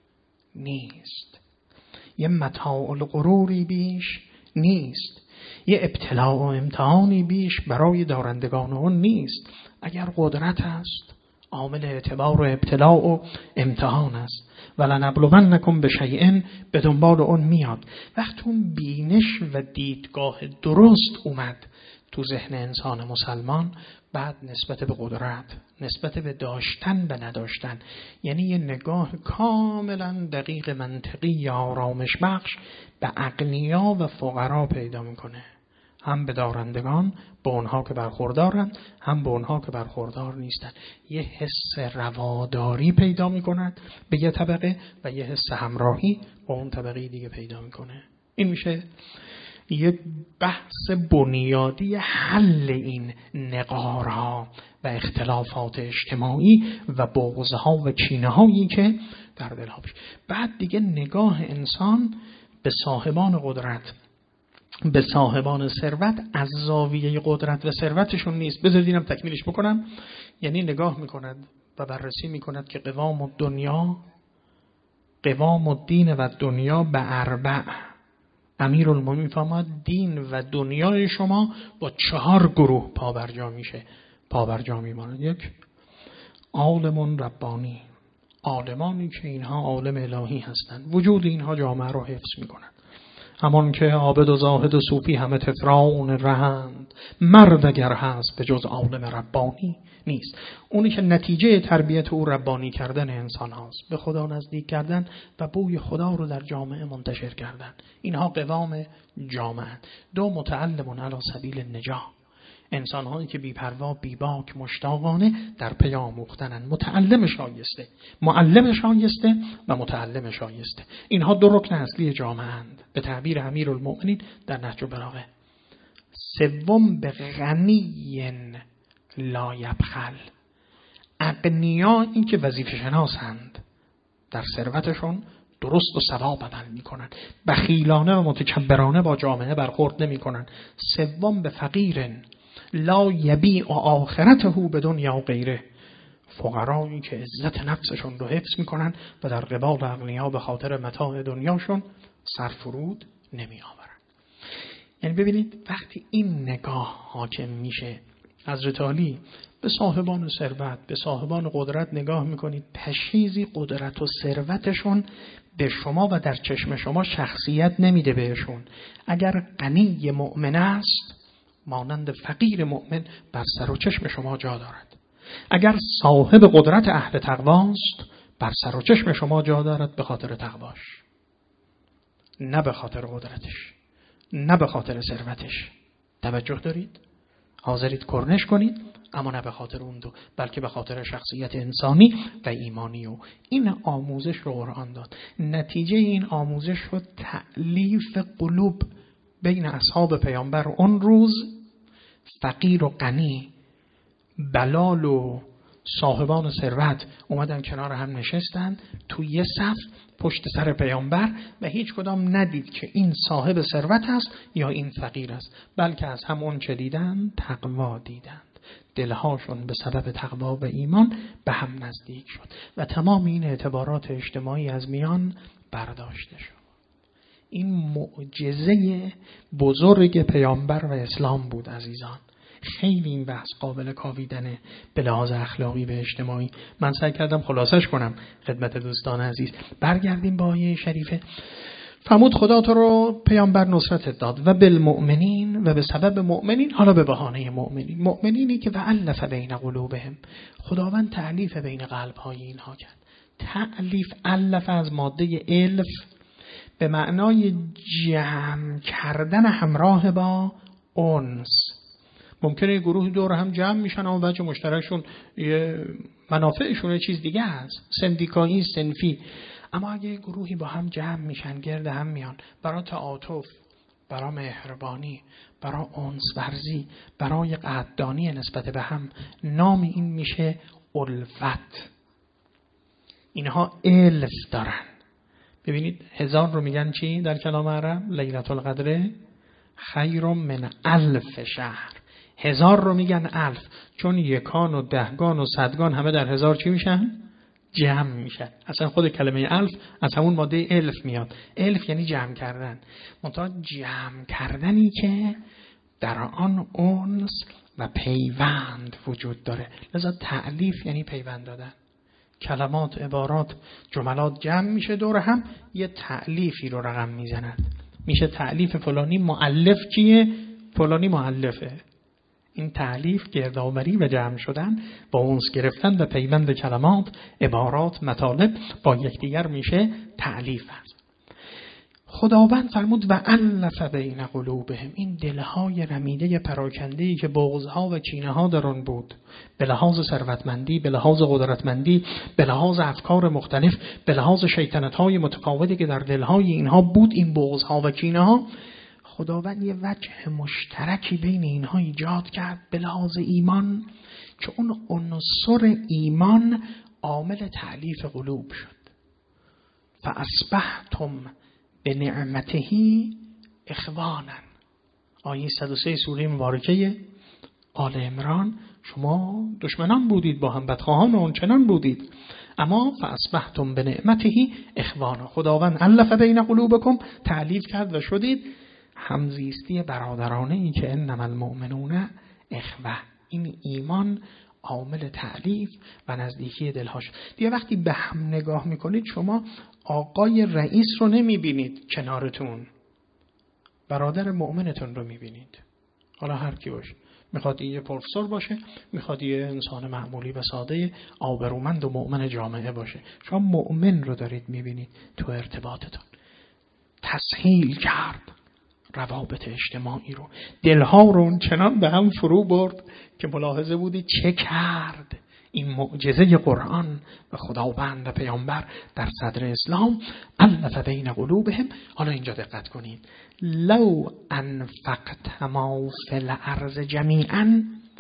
نیست، یه متاع الغروری بیش نیست، یه ابتلاء و امتحانی بیش برای دارندگان اون نیست. اگر قدرت است عامل اعتبار و ابتلاء و امتحان است. ولنبلونکم بشیء، به دنبال اون میاد. وقتی اون بینش و دیدگاه درست اومد تو ذهن انسان مسلمان، بعد نسبت به قدرت، نسبت به داشتن به نداشتن، یعنی یه نگاه کاملا دقیق منطقی آرامش بخش به اغنیا و فقرا پیدا میکنه. هم به دارندگان، به اونها که برخوردارن، هم به اونها که برخوردار نیستن. یه حس رواداری پیدا میکنن به یه طبقه و یه حس همراهی با اون طبقه دیگه پیدا میکنه. این میشه یک بحث بنیادی حل این نقارها و اختلافات اجتماعی و بغضها و کینه‌هایی که در دلها پیش. بعد دیگه نگاه انسان به صاحبان قدرت، به صاحبان ثروت از زاویه قدرت و ثروتشون نیست. بذارید اینم تکمیلش بکنم. یعنی نگاه میکند و بررسی میکند که قوام الدنیا، قوام الدین و دنیا به اربع. امیرالمومنین فرمود دین و دنیای شما با چهار گروه پابرجا میشه، پابرجا میماند. یک، عالم ربانی، عالمانی که اینها عالم الهی هستند، وجود اینها جامعه رو حفظ میکنند. همان که عابد و زاهد و صوفی همه تفران رهند، مرد اگر هست به جز عالم ربانی نیست. اونی که نتیجه تربیت او ربانی کردن انسان هاست، به خدا نزدیک کردن و بوی خدا رو در جامعه منتشر کردن. اینها قوام جامعه. دو، متعلمون علی سبیل النجاح، انسان هایی که بی‌پروا، بیباک، مشتاقانه در پی آموختنن. متعلم شایسته، معلم شایسته و متعلم شایسته. اینها دو رکن اصلی جامعه اند به تعبیر امیرالمومنین در نهج البلاغه. سوم، به غنی لا یبخل، اغنیا این که وظیفه شناسند، در ثروتشون درست و صواب عمل میکنن، بخیلانه و متکبرانه با جامعه برخورد نمیکنن. سوم، به فقیر لا یبیع آخرته به دنیا و غیره، فقرایی که عزت نفسشون رو حفظ میکنن و در قبال اغنیا به خاطر متاع دنیاشون سرفرود نمی آورن. یعنی ببینید وقتی این نگاه حاکم میشه، حضرت علی به صاحبان ثروت، به صاحبان قدرت نگاه میکنید، پشیزی قدرت و ثروتشون به شما و در چشم شما شخصیت نمیده بهشون. اگر غنی مؤمن است، مانند فقیر مؤمن بر سر و چشم شما جا دارد. اگر صاحب قدرت اهل تقواست، بر سر و چشم شما جا دارد به خاطر تقواش، نه به خاطر قدرتش، نه به خاطر ثروتش. توجه دارید؟ حاضرید کرنش کنید، اما نه به خاطر اون دو، بلکه به خاطر شخصیت انسانی و ایمانی. و این آموزش رو قرآن داد. نتیجه این آموزش شد تألیف قلوب بین اصحاب پیامبر. اون روز فقیر و غنی، بلال و صاحبان ثروت اومدن کنار هم نشستن توی یه صف پشت سر پیامبر و هیچ کدام ندید که این صاحب ثروت است یا این فقیر است، بلکه از هم اون چه دیدن؟ تقوا دیدند. دلهاشون به سبب تقوا و ایمان به هم نزدیک شد و تمام این اعتبارات اجتماعی از میان برداشته شد. این معجزه بزرگ پیامبر و اسلام بود عزیزان. خیلی این بحث قابل کاویدنه به لحاظ اخلاقی و اجتماعی. من سعی کردم خلاصش کنم خدمت دوستان عزیز. برگردیم با آیه شریفه. فرمود خدا تو رو پیامبر نصرت داد و بالمؤمنین، و به سبب مؤمنین، حالا به بهانه مؤمنین، مؤمنینی که وألف بین قلوبهم، خداوند تألیف بین قلب‌های اینها کرد. تألیف، الف از ماده الف به معنای جمع کردن همراه با انس. ممکنه یه گروه دور هم جمع میشن اما وجه مشترکشون یه منافعشون یه چیز دیگه هست، سندیکایی، صنفی. اما اگه یه گروهی با هم جمع میشن، گرد هم میان برای تعاطف، برای مهربانی، برای انس ورزی، برای قدردانی نسبت به هم، نام این میشه الفت. اینها الف دارن. ببینید هزار رو میگن چی در کلام عرب؟ لیلة القدر خیر من الف شهر. هزار رو میگن الف، چون یکان و دهگان و صدگان همه در هزار چی میشن؟ جمع میشن. اصلا خود کلمه الف از همون ماده الف میاد. الف یعنی جمع کردن. منتها جمع کردنی که در آن انس و پیوند وجود داره. لذا تألیف یعنی پیوند دادن. کلمات، عبارات، جملات جمع میشه دور هم، یه تألیفی رو رقم میزنند. میشه تألیف فلانی مؤلف کیه؟ فلانی مؤلفه. این تألیف گردآوری و جمع شدن با اونس گرفتن و پیوند کلمات، عبارات، مطالب با یکدیگر میشه تألیف هست. خداوند فرمود و الف بین قلوبهم. این دلهای رمیده پراکنده‌ای که بغض‌ها و کینه‌ها در آن بود، به لحاظ ثروتمندی، به لحاظ قدرتمندی، به لحاظ افکار مختلف، به لحاظ شیطنت‌های متفاوتی که در دلهای اینها بود، این بغض‌ها و کینه‌ها، خداوند یه وجه مشترکی بین اینها ایجاد کرد به لحاظ ایمان که اون عنصر ایمان عامل تألیف قلوب شد. فاصبحتم به نعمتهی اخوانا. آیه صد و سه سوره مبارکه آل عمران. شما دشمنان بودید، با هم بدخواهان و اونچنان بودید، اما فاصبحتم به نعمتهی اخوانا. خداوند الف بین قلوبکم، تألیف کرد و شدید همزیستی برادرانه ای که انما المؤمنون اخوه. این ایمان عامل تألیف و نزدیکی دلهاش. دیگه وقتی به هم نگاه میکنید شما آقای رئیس رو نمیبینید کنارتون، برادر مؤمنتون رو میبینید. حالا هر کی باشه، میخواد یه پروفسور باشه، میخواد یه انسان معمولی و ساده آبرومند و مؤمن جامعه باشه، شما مؤمن رو دارید میبینید تو ارتباطتون. تسهیل کرد روابط اجتماعی رو، دلها رو چنان به هم فرو برد که ملاحظه بودی چه کرد این معجزه قرآن و خداوند و پیامبر در صدر اسلام. الف بین قلوبهم. حالا اینجا دقت کنید، لو انفقت ما فی الارض جمیعا،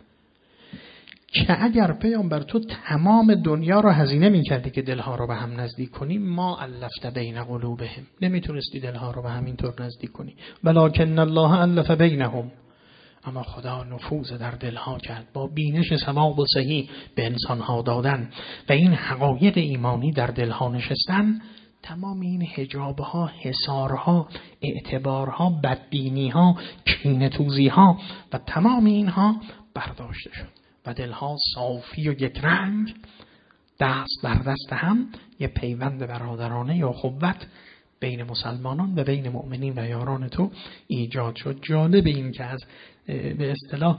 که اگر پیامبر تو تمام دنیا رو هزینه میکردی که دلها رو به هم نزدیک کنی، ما الفت بین قلوبهم، نمیتونستی دلها رو به هم اینطور نزدیک کنی. ولکن الله الف بینهم، اما خدا نفوذ در دلها کرد با بینش صواب و صحیح به انسانها دادن و این حقایق ایمانی در دلها نشستن. تمام این حجابها، حصارها، اعتبارها، بدبینیها، کینه‌توزیها و تمام اینها برداشته شد و دلها صافی و یک رنگ، دست بر دست هم، یه پیوند برادرانه یا اخوت بین مسلمانان و بین مؤمنین و یاران تو ایجاد شد. جالب این که از به اصطلاح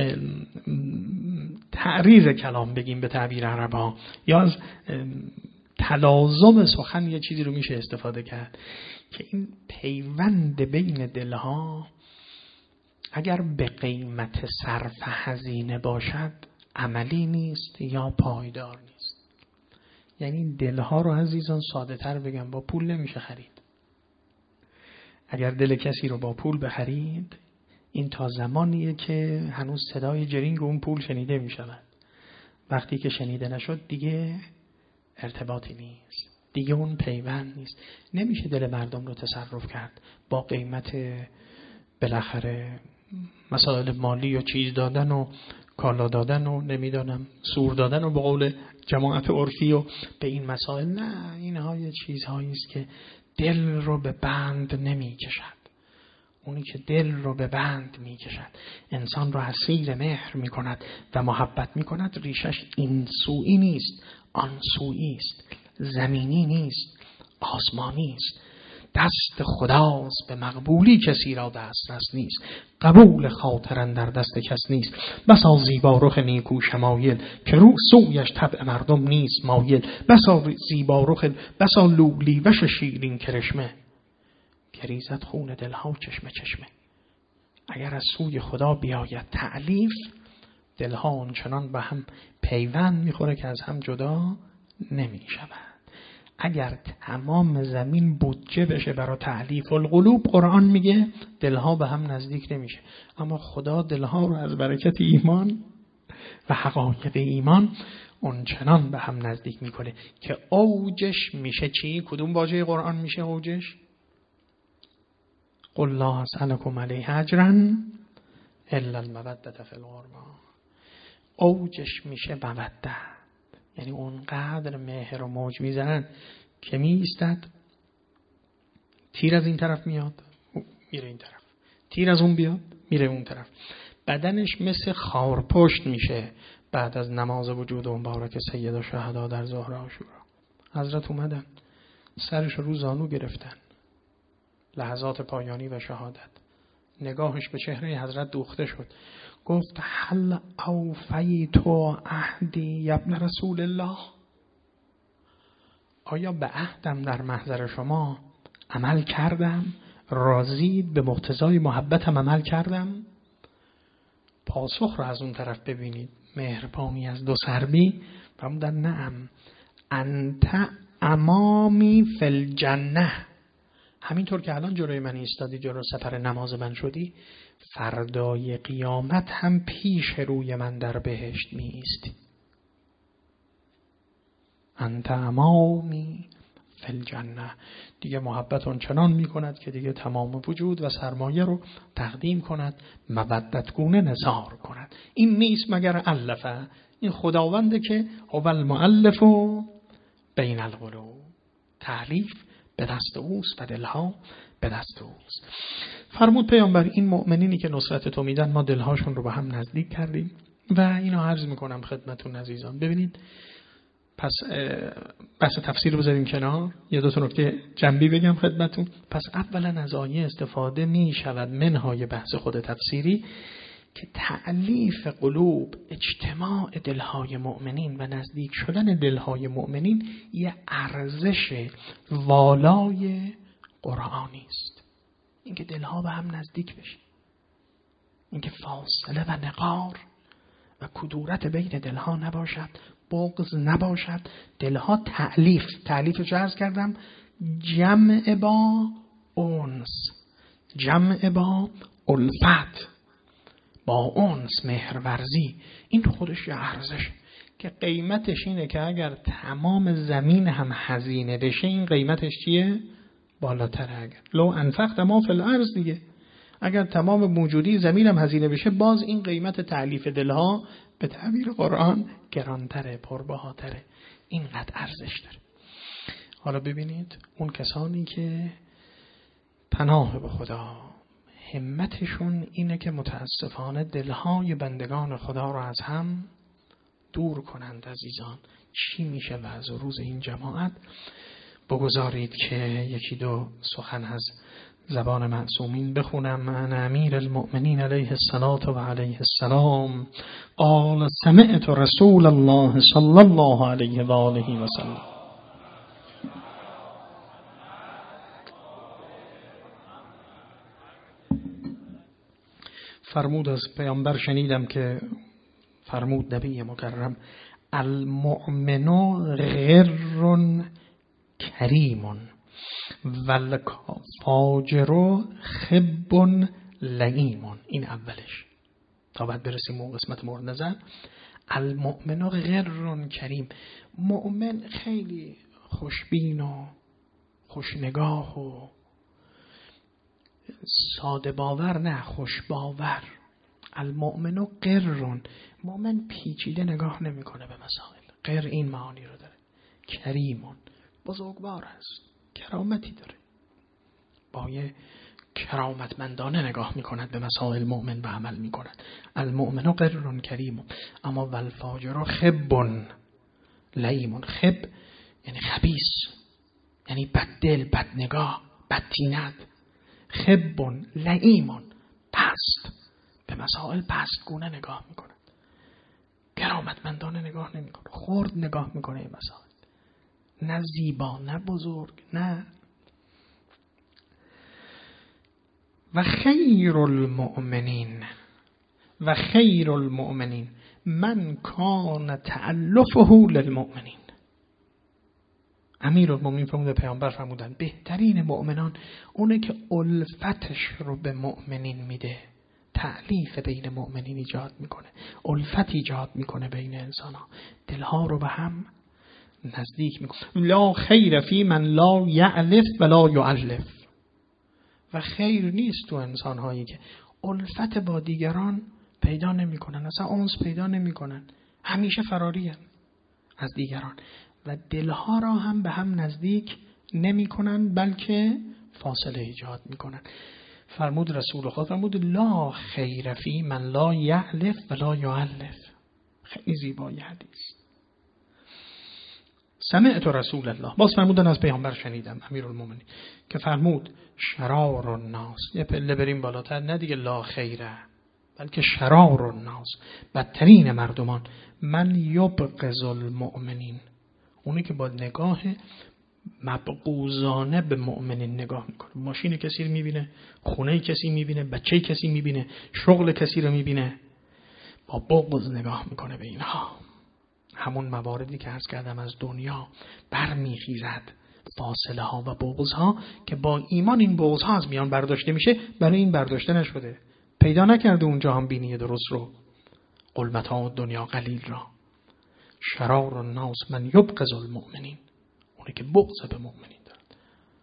تعریض کلام بگیم به تعبیر عربا، یا از تلازم سخن یه چیزی رو میشه استفاده کرد که این پیوند بین دلها اگر به قیمت صرف هزینه باشد عملی نیست یا پایدار نیست. یعنی دلها رو عزیزان ساده تر بگم، با پول نمیشه خرید. اگر دل کسی رو با پول بخرید، این تا زمانیه که هنوز صدای جرینگ اون پول شنیده میشود. وقتی که شنیده نشد دیگه ارتباطی نیست، دیگه اون پیوند نیست. نمیشه دل مردم رو تصرف کرد با قیمت بالاخره مسائل مالی و چیز دادن و کالا دادن و نمیدانم سور دادن و به قول جماعت عرفی و به این مسائل. نه، اینها یه چیزهایی است که دل رو به بند نمی کشد. اونی که دل رو به بند می کشد، انسان رو اسیر مهر می کند و محبت می کند، ریشش این سویی نیست، آن سویی است، زمینی نیست، آسمانی است. دست خداست، به مقبولی کسی را دسترس نیست، قبول خاطرن در دست کس نیست. بسا زیبا رخ نیکو شمایل، که رو سویش طبع مردم نیست مایل. بسا زیبا رخ، بسا لولی وش شیرین کرشمه. که ریزد خون دلها چشمه چشمه. اگر از سوی خدا بیاید تألیف، دلها اونچنان به هم پیوند میخوره که از هم جدا نمیشود. اگر تمام زمین بودجه بشه برای تألیف القلوب، قرآن میگه دلها به هم نزدیک نمیشه. اما خدا دلها رو از برکت ایمان و حقایق ایمان اونچنان به هم نزدیک میکنه که اوجش میشه چی؟ کدوم واژه قرآن میشه اوجش؟ قل لا اسألکم علیه اجرا الا المودة فی القربى. اوجش میشه مودت، یعنی اونقدر مهر و موج میزنن که میستد تیر از این طرف میاد میره این طرف، تیر از اون بیاد میره اون طرف. بدنش مثل خارپشت میشه بعد از نماز وجود مبارک سید و شهدا در ظهر عاشورا. حضرت اومدن سرش رو زانو گرفتن، لحظات پایانی و شهادت، نگاهش به چهره حضرت دوخته شد، گفت هل اوفیت عهدی ابن رسول الله؟ آیا به عهدم در محضر شما عمل کردم؟ راضید به مقتضای محبتم عمل کردم؟ پاسخ رو از اون طرف ببینید، مهربانی از دو سربی. فرمودن نعم انت امامی فی الجنه. همینطور که الان جلوی من ایستادی، جلو سپر نماز من شدی، فردای قیامت هم پیش روی من در بهشت می ایستی. انت امامی فی الجنه. دیگه محبت اون چنان می کند که دیگه تمام وجود و سرمایه رو تقدیم کند، مودت گونه نثار کند. این نیست مگر الفه، این خداونده که هو المؤلف بین القلوب. تألیف به دست اوست و دلها به دست اوست. فرمود پیامبر این مؤمنینی که نصرت تو میدن ما دلهاشون رو به هم نزدیک کردیم. و اینو عرض میکنم خدمتون عزیزان. ببینید پس بحث تفسیر رو بذاریم کنار، یه دو تا نکته جنبی بگم خدمتون. پس اولا از آیه استفاده می شود منهای بحث خود تفسیری که تألیف قلوب، اجتماع دلهای مؤمنین و نزدیک شدن دلهای مؤمنین یه ارزش والای قرآنی است. اینکه دلها به هم نزدیک بشه، اینکه فاصله و نقار و کدورت بین دلها نباشد، بغض نباشد، دلها تألیف. تألیف رو عرض کردم جمع با انس، جمع با الفت، با انس، مهرورزی. این خودش یه ارزش که قیمتش اینه که اگر تمام زمین هم هزینه بشه این قیمتش چیه؟ بالاتره. اگر لو انفقت ما فی الارض، دیگه اگر تمام موجودی زمین هم هزینه بشه باز این قیمت تألیف دلها به تعبیر قرآن گرانتره، پربهاتره، اینقدر ارزش داره. حالا ببینید اون کسانی که پناه به خدا همتشون اینه که متاسفانه دلهای بندگان خدا را از هم دور کنند. عزیزان چی میشه وعظ و روز این جماعت؟ بگذارید که یکی دو سخن از زبان معصومین بخونم. من امیر المؤمنین علیه الصلاة و علیه السلام قال سمعت رسول الله صلی الله علیه و آله و سلم. فرمود از پیامبر شنیدم که فرمود نبی مکرم المؤمن غر کریم والفاجر خب لئیم. این اولش تا بعد برسیم به قسمت مورد نظر. المؤمن غر کریم، مؤمن خیلی خوشبین و خوشنگاه و ساده باور، نه خوش باور. المؤمن غر، مؤمن پیچیده نگاه نمیکنه به مسائل. غر این معانی رو داره. کریمون، بزرگوار است، کرامتی داره، با یه کرامتمندانه نگاه میکند به مسائل مؤمن و عمل میکند. المؤمن غر کریم. اما والفاجر خب لئیم. خب یعنی خبیث، یعنی بددل، بدنگاه، بدتینت. خب لئیم، پست، به مسائل پستگونه نگاه میکند، کرامتمندانه نگاه نمیکنه، خرد نگاه میکنه این مسائل، نه زیبا نه بزرگ نه. و خیر المؤمنین و خیر المؤمنین من کان تألفه للمؤمنین. امیرالمومنین فرمود، پیامبر فرمودن بهترین مؤمنان اونه که الفتش رو به مؤمنین میده، تألیف بین مؤمنین ایجاد میکنه، الفت ایجاد میکنه بین انسان ها، دلها رو به هم نزدیک میکنه. لا خیر فی من لا یعلف ولا یعلف. و خیر نیست تو انسان هایی که الفت با دیگران پیدا نمیکنن، اصلا انس پیدا نمیکنن، همیشه فراری از دیگران و دلها را هم به هم نزدیک نمی کنن، بلکه فاصله ایجاد می کنن. فرمود رسول خدا، فرمود لا خیر فی من لا یعلف ولا یعلف. خیلی زیبای حدیث. سمعت رسول الله، باز فرمودن از پیامبر شنیدم، امیرالمومنین، که فرمود شرار الناس، یه پله بریم بالاتر، نه دیگه لا خیره بلکه شرار الناس، بدترین مردمان، من یبغض المؤمنین، اونی که با نگاه مبغوضانه به مؤمنین نگاه میکنه. ماشین کسی رو میبینه، خونه کسی میبینه، بچه کسی میبینه، شغل کسی رو میبینه، با بغض نگاه میکنه به اینها. همون مواردی که عرض کردم از دنیا برمیخیزد، فاصله ها و بغض ها که با ایمان این بغض ها از میان برداشته میشه، برای این برداشته نشده، پیدا نکرده اونجا هم بینی درست رو، قلمت ها و دنیا قلیل را. شرار الناس من یبغض المؤمنین، اونی که بغض به مؤمنین دارد.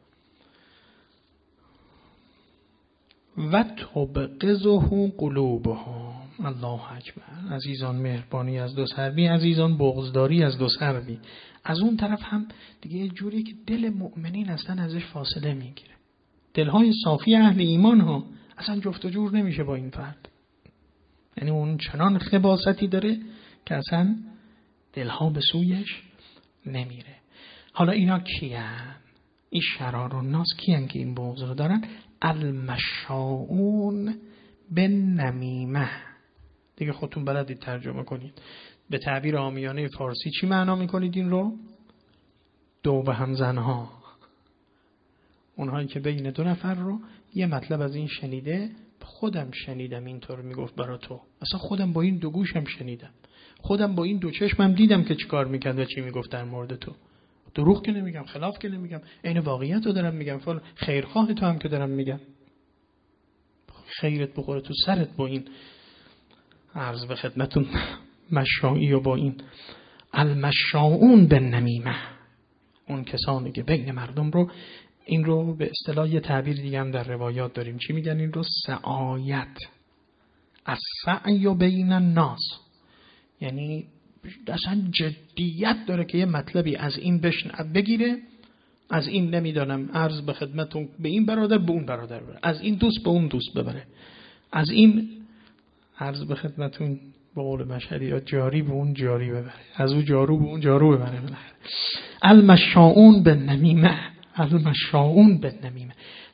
و تبغضه قلوبهم. الله اکبر. عزیزان مهربانی از دو سربی، عزیزان بغضداری از دو سربی. از اون طرف هم دیگه یه جوری که دل مؤمنین اصلا ازش فاصله میگیره. دلهای صافی اهل ایمان ها اصلا جفت و جور نمیشه با این فرد، یعنی اون چنان خباثتی داره که اصلا دلها به سویش نمیره. حالا اینا کیان؟ این شرار الناس کیان که این بغض رو دارن؟ المشاؤون بالنمیمه. دیگه خودتون بلدید ترجمه کنید. به تعبیر عامیانه فارسی چی معنا میکنید این رو؟ دو به هم زنها، اونهایی که بین دو نفر رو یه مطلب از این شنیده، خودم شنیدم اینطور میگفت برا تو، اصلا خودم با این دو گوشم شنیدم، خودم با این دو چشمم دیدم که چیکار میکرد و چی میگفت در مورد تو. دروغ که نمیگم، خلاف که نمیگم، عین واقعیت رو دارم میگم، فعلا خیرخواه تو هم که دارم میگم، خیرت بخوره تو سرت با این عرض به خدمتون مشائی و با این المشاؤون بالنمیمه. اون کسانی که بین مردم رو، این رو به اصطلاح یه تعبیر دیگه هم در روایات داریم، چی میگن این رو؟ سعایت. از سعی بین الناس، یعنی اصلا جدیت داره که یه مطلبی از این بشن بگیره، از این نمیدانم عرض به خدمتون به این برادر به اون برادر بره، از این دوست به اون دوست ببره، از این عرض به خدمتون به قول مشهدی یا جاری به اون جاری ببره، از اون جارو به اون جارو ببره. المشاؤون بالنمیمه، المشاؤون بالنمیمه،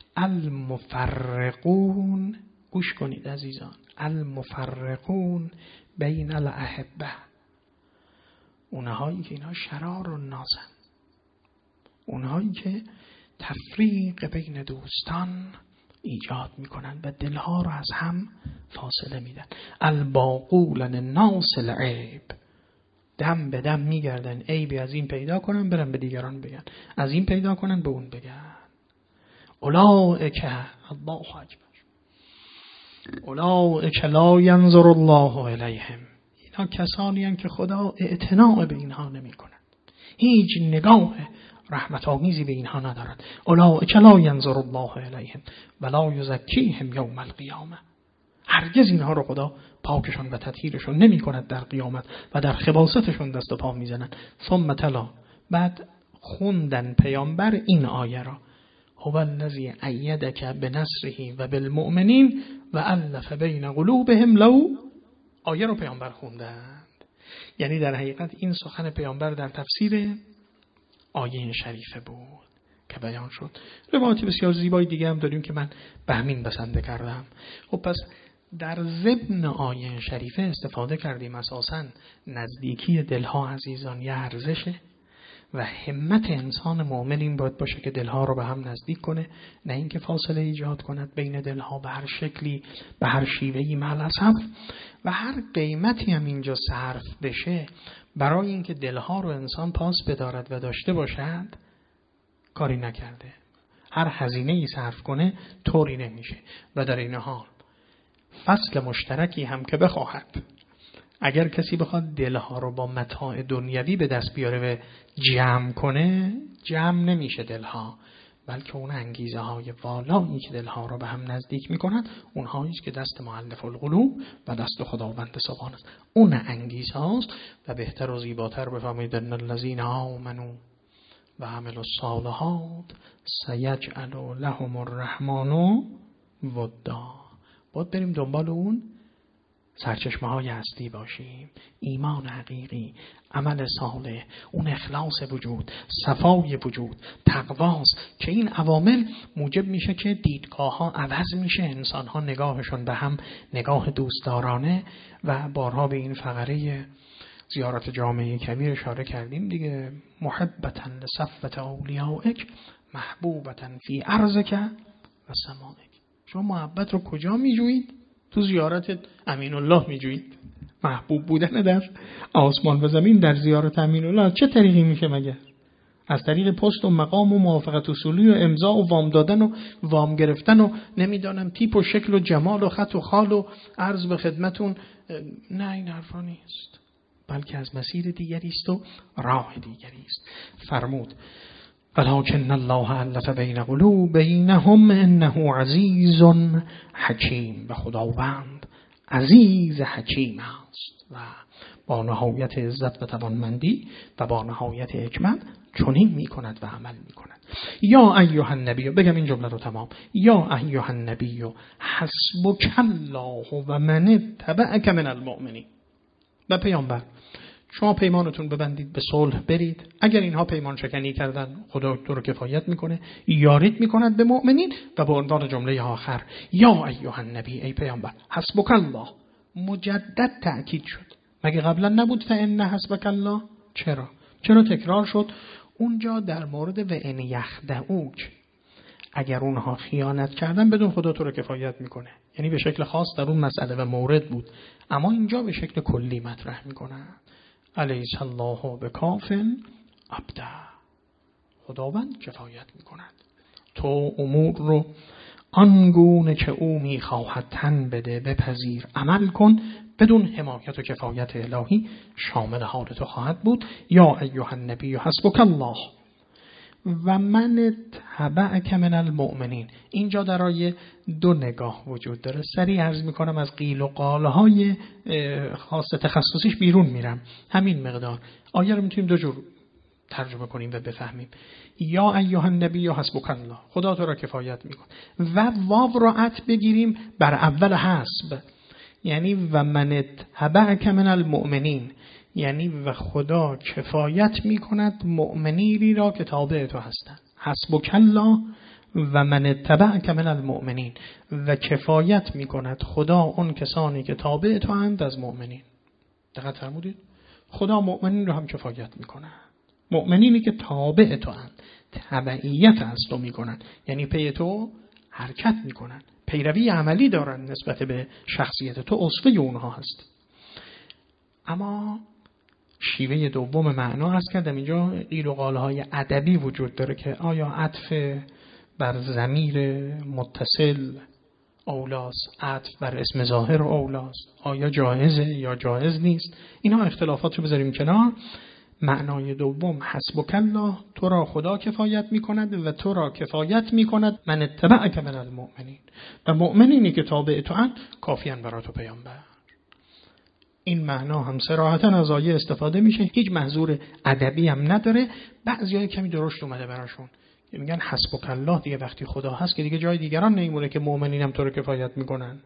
المفرقون. گوش کنید عزیزان، المفرقون بین الاحبه، اونهایی که اینها شرار و نازن، اونهایی که تفریق بین دوستان ایجاد میکنن و دلها رو از هم فاصله میدن. الباقولن الناس العیب، دم به دم میگردن عیبی از این پیدا کنن برن به دیگران بگن، از این پیدا کنن به اون بگن. اولئک، الله اکبر، اولئک لا ینظر الله الیهم، اینا کسانی هستند که خدا اعتنا به اینها نمی کند، هیچ نگاه رحمت آمیزی به اینها ندارد. اولئک لا ینظر الله الیهم ولا یزکیهم یوم القیامه، هرگز اینها رو خدا پاکشون و تطهیرشون نمی کند در قیامت و در خباثتشون دست و پا می زنن. ثم تلا، بعد خوندن پیامبر این آیه را، هو الذی ایدک بنصره و بالمؤمنین و الف بین قلوبهم. لو آیه رو پیامبر خوندند، یعنی در حقیقت این سخن پیامبر در تفسیر آیه شریفه بود که بیان شد. روایات بسیار زیبای دیگه هم داریم که من به همین بسنده کردم. خب پس در ضمن آیه شریفه استفاده کردیم اساساً نزدیکی دلها عزیزان یه ارزشه و همت انسان مؤمن این باید باشه که دلها رو به هم نزدیک کنه، نه اینکه فاصله ایجاد کند بین دلها به هر شکلی، به هر شیوهی ملحظ. و هر قیمتی هم اینجا صرف بشه برای اینکه دلها رو انسان پاس بدارد و داشته باشد، کاری نکرده. هر هزینه‌ای صرف کنه طوری نمیشه. و در این حال فصل مشترکی هم که بخواهد، اگر کسی بخواد دلها رو با متاع دنیوی به دست بیاره و جمع کنه، جمع نمیشه دلها، بلکه اون انگیزه های والایی که دلها رو به هم نزدیک میکنن، اونهاییست که دست مؤلف القلوب و دست خداوند سبحان است. اون انگیزه هاست. و بهتر و زیباتر بفهمید ان الذین آمنوا و عملوا الصالحات سیجعل لهم الرحمن ودا. باید بریم دنبال اون سرچشمه های هستی باشیم. ایمان حقیقی، عمل صالح، اون اخلاص وجود، صفای وجود، تقواست که این عوامل موجب میشه که دیدگاه ها عوض میشه، انسان ها نگاهشون به هم نگاه دوستدارانه. و بارها به این فقره زیارت جامعه کبیر اشاره کردیم دیگه. محبتاً لصفوة اولیائک محبوبتاً فی ارضک و سمائک. شما محبت رو کجا میجویید؟ تو زیارت امین الله میجویید. محبوب بودن در آسمان و زمین در زیارت امین الله چه طریقی میشه مگر؟ از طریق پست و مقام و موافقت اصولی و امضا و وام دادن و وام گرفتن و نمیدانم تیپ و شکل و جمال و خط و خال و عرض به خدمتون. نه، این حرفا نیست، بلکه از مسیر دیگری است و راه دیگری است. فرمود ولکن الله الف بین قلوبهم انه عزیز حکیم. و خداوند عزیز حکیم است و با نهایت عزت و توانمندی و با نهایت حکمت چنین میکند و عمل میکند. یا ایها النبی، بگم این جمله رو تمام. یا ایها النبی حسبک الله و من اتبعک من المؤمنین. و پیامبر شما پیمانتون ببندید، به صلح برید. اگر اینها پیمان شکنی کردن، خدا تو رو کفایت میکنه، یاریت میکند به مؤمنین. و به عنوان جمله آخر یا ایها النبی، ای پیامبر، حسبک الله مجدد تأکید شد. مگه قبلا نبود فان حسبک الله؟ چرا؟ چرا تکرار شد؟ اونجا در مورد و ان یخدعوک، اگر اونها خیانت کردن بدون خدا تو رو کفایت میکنه، یعنی به شکل خاص در اون مسئله و مورد بود. اما اینجا به شکل کلی مطرح میکنه. الیس الله بکافن عبده، خداوند کفایت میکند. تو امور رو آنگونه که او میخواهد تن بده بپذیر، عمل کن، بدون حمایت و کفایت الهی شامل حال تو خواهد بود. یا ایها النبی حسبک الله و من اتبعک من المؤمنین. اینجا درای دو نگاه وجود داره. سریع عرض میکنم، از قیل و قالهای خاص تخصصیش بیرون میرم. همین مقدار آیه رو میتونیم دو جور ترجمه کنیم و بفهمیم. یا ایها النبی حسبک الله، خدا تو را کفایت میکن. و واو را عطف بگیریم بر اول حسب، یعنی و من اتبعک من المؤمنین، یعنی و خدا کفایت میکند مؤمنینی را که تابع تو هستند. حسبک الله و من اتبعک من المؤمنین، و کفایت میکند خدا اون کسانی که تابع تو هستند از مؤمنین. دقت فرمودید؟ خدا مؤمنین را هم کفایت میکند، مؤمنینی که تابع تو هستند، تبعیت از تو میکنن، یعنی پی تو حرکت میکنن، پیروی عملی دارن نسبت به شخصیت تو، اسوه اونها هست. اما شیوه دوم معنا هست کردم اینجا قیل و قالهای ادبی وجود داره که آیا عطف بر ضمیر متصل اولاست، عطف بر اسم ظاهر اولاست، آیا جایزه یا جایز نیست. اینها اختلافات رو بذاریم کنار. معنای دوم حسبک الله، تو را خدا کفایت میکند و تو را کفایت میکند من اتبعک من المؤمنین، و مؤمنینی که تابع تو اند کافیان برای تو پیامبر. این معنا هم صراحتا از آیه استفاده میشه، هیچ محظور ادبی هم نداره. بعضیای کمی درشت اومده براشون که میگن حسبک الله دیگه وقتی خدا هست که دیگه جای دیگران نمیمونه که مؤمنین هم تو رو کفایت میکنن.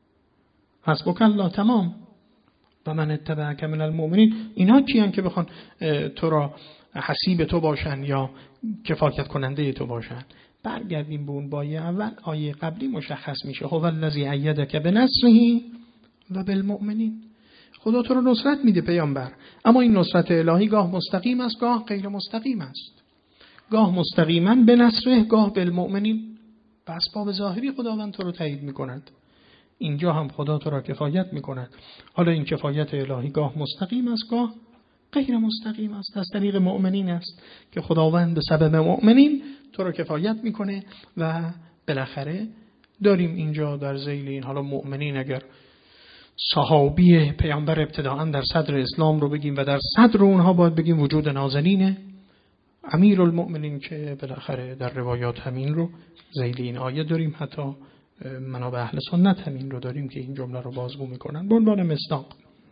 حسبک الله تمام. و من اتبعک من المؤمنین، اینا کیان که بخوان تو را حسیب تو باشن یا کفایت کننده تو باشن؟ برگردیم به اون بایه اول. آیه قبلی مشخص میشه هو الذی ایدک بنصره و بالمؤمنین. خدا تو رو نصرت میده پیامبر، اما این نصرت الهی گاه مستقیم است گاه غیر مستقیم است. گاه مستقیما به نصره، گاه بالمؤمنین. به اسباب ظاهری خداوند تو رو تایید میکند. اینجا هم خدا تو را کفایت میکند. حالا این کفایت الهی گاه مستقیم است گاه غیر مستقیم است. از طریق مؤمنین است که خداوند به سبب مؤمنین تو را کفایت میکنه و بالاخره داریم اینجا در ذیل این حالا مؤمنین، اگر صحابی پیامبر ابتداءً در صدر اسلام رو بگیم و در صدر اونها باید بگیم وجود نازنینه امیرالمؤمنین که بالاخره در روایات همین رو ذیل این آیه داریم، حتی منابع اهل سنت همین رو داریم که این جمله رو بازگو میکنن به عنوان مصداق.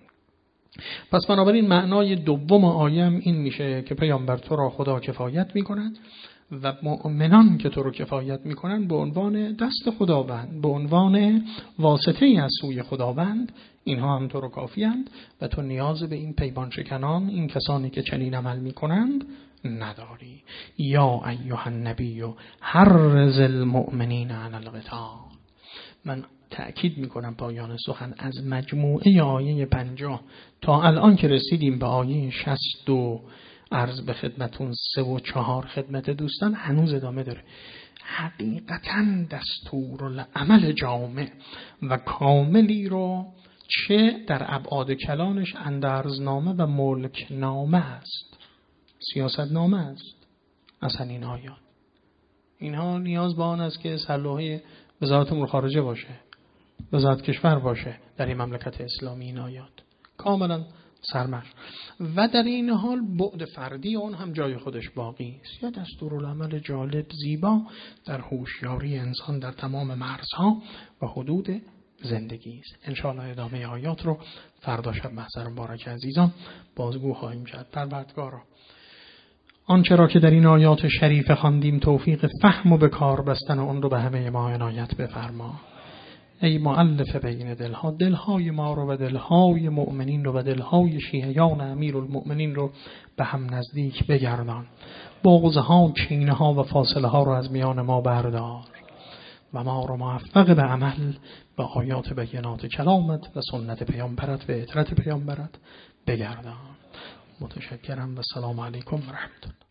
پس بنابراین معنای دوم آیه این میشه که پیامبر تو را خدا کفایت میکند و مؤمنان که تو رو کفایت میکنن به عنوان دست خداوند، به عنوان واسطه ای از سوی خداوند، اینها هم تو رو کافیند و تو نیاز به این پیمان شکنان، این کسانی که چنین عمل میکنند نداری. یا ایها النبی حرض المؤمنین علی القتال. من تأکید میکنم پایان سخن از مجموعه آیه پنجاه تا الان که رسیدیم به آیه شصت و عرض به خدمتون سه و چهار خدمت دوستان هنوز ادامه داره. حقیقتاً دستورالعمل جامع و کاملی رو چه در ابعاد کلانش اندرزنامه و ملکنامه است، سیاستنامه است. اصلا این آیات اینها نیاز به آن است که سرلوحه وزارت امور خارجه باشه، وزارت کشور باشه در این مملکت اسلامی. این آیات کاملا سرمش و در این حال بعد فردی اون هم جای خودش باقی است. یا دستورالعمل جالب زیبا در هوشیاری انسان در تمام مرزها و حدود زندگی است. ان شاء الله ادامه آیات رو فردا شب محضر مبارک عزیزان بازگو خواهیم کرد. پروردگارا آنچه را که در این آیات شریف خواندیم توفیق فهم و به کار بستن اون رو به همه ما عنایت بفرما. ای مؤلف بین دلها، دلهای ما رو و دلهای مؤمنین رو و دلهای شیعیان امیرالمؤمنین رو به هم نزدیک بگردان. بغضها، کینه ها و فاصله ها رو از میان ما بردار و ما رو موفق به عمل به آیات بینات کلامت و سنت پیامبرت و اطرت پیامبرت بگردان. متشکرم و سلام علیکم و رحمت الله.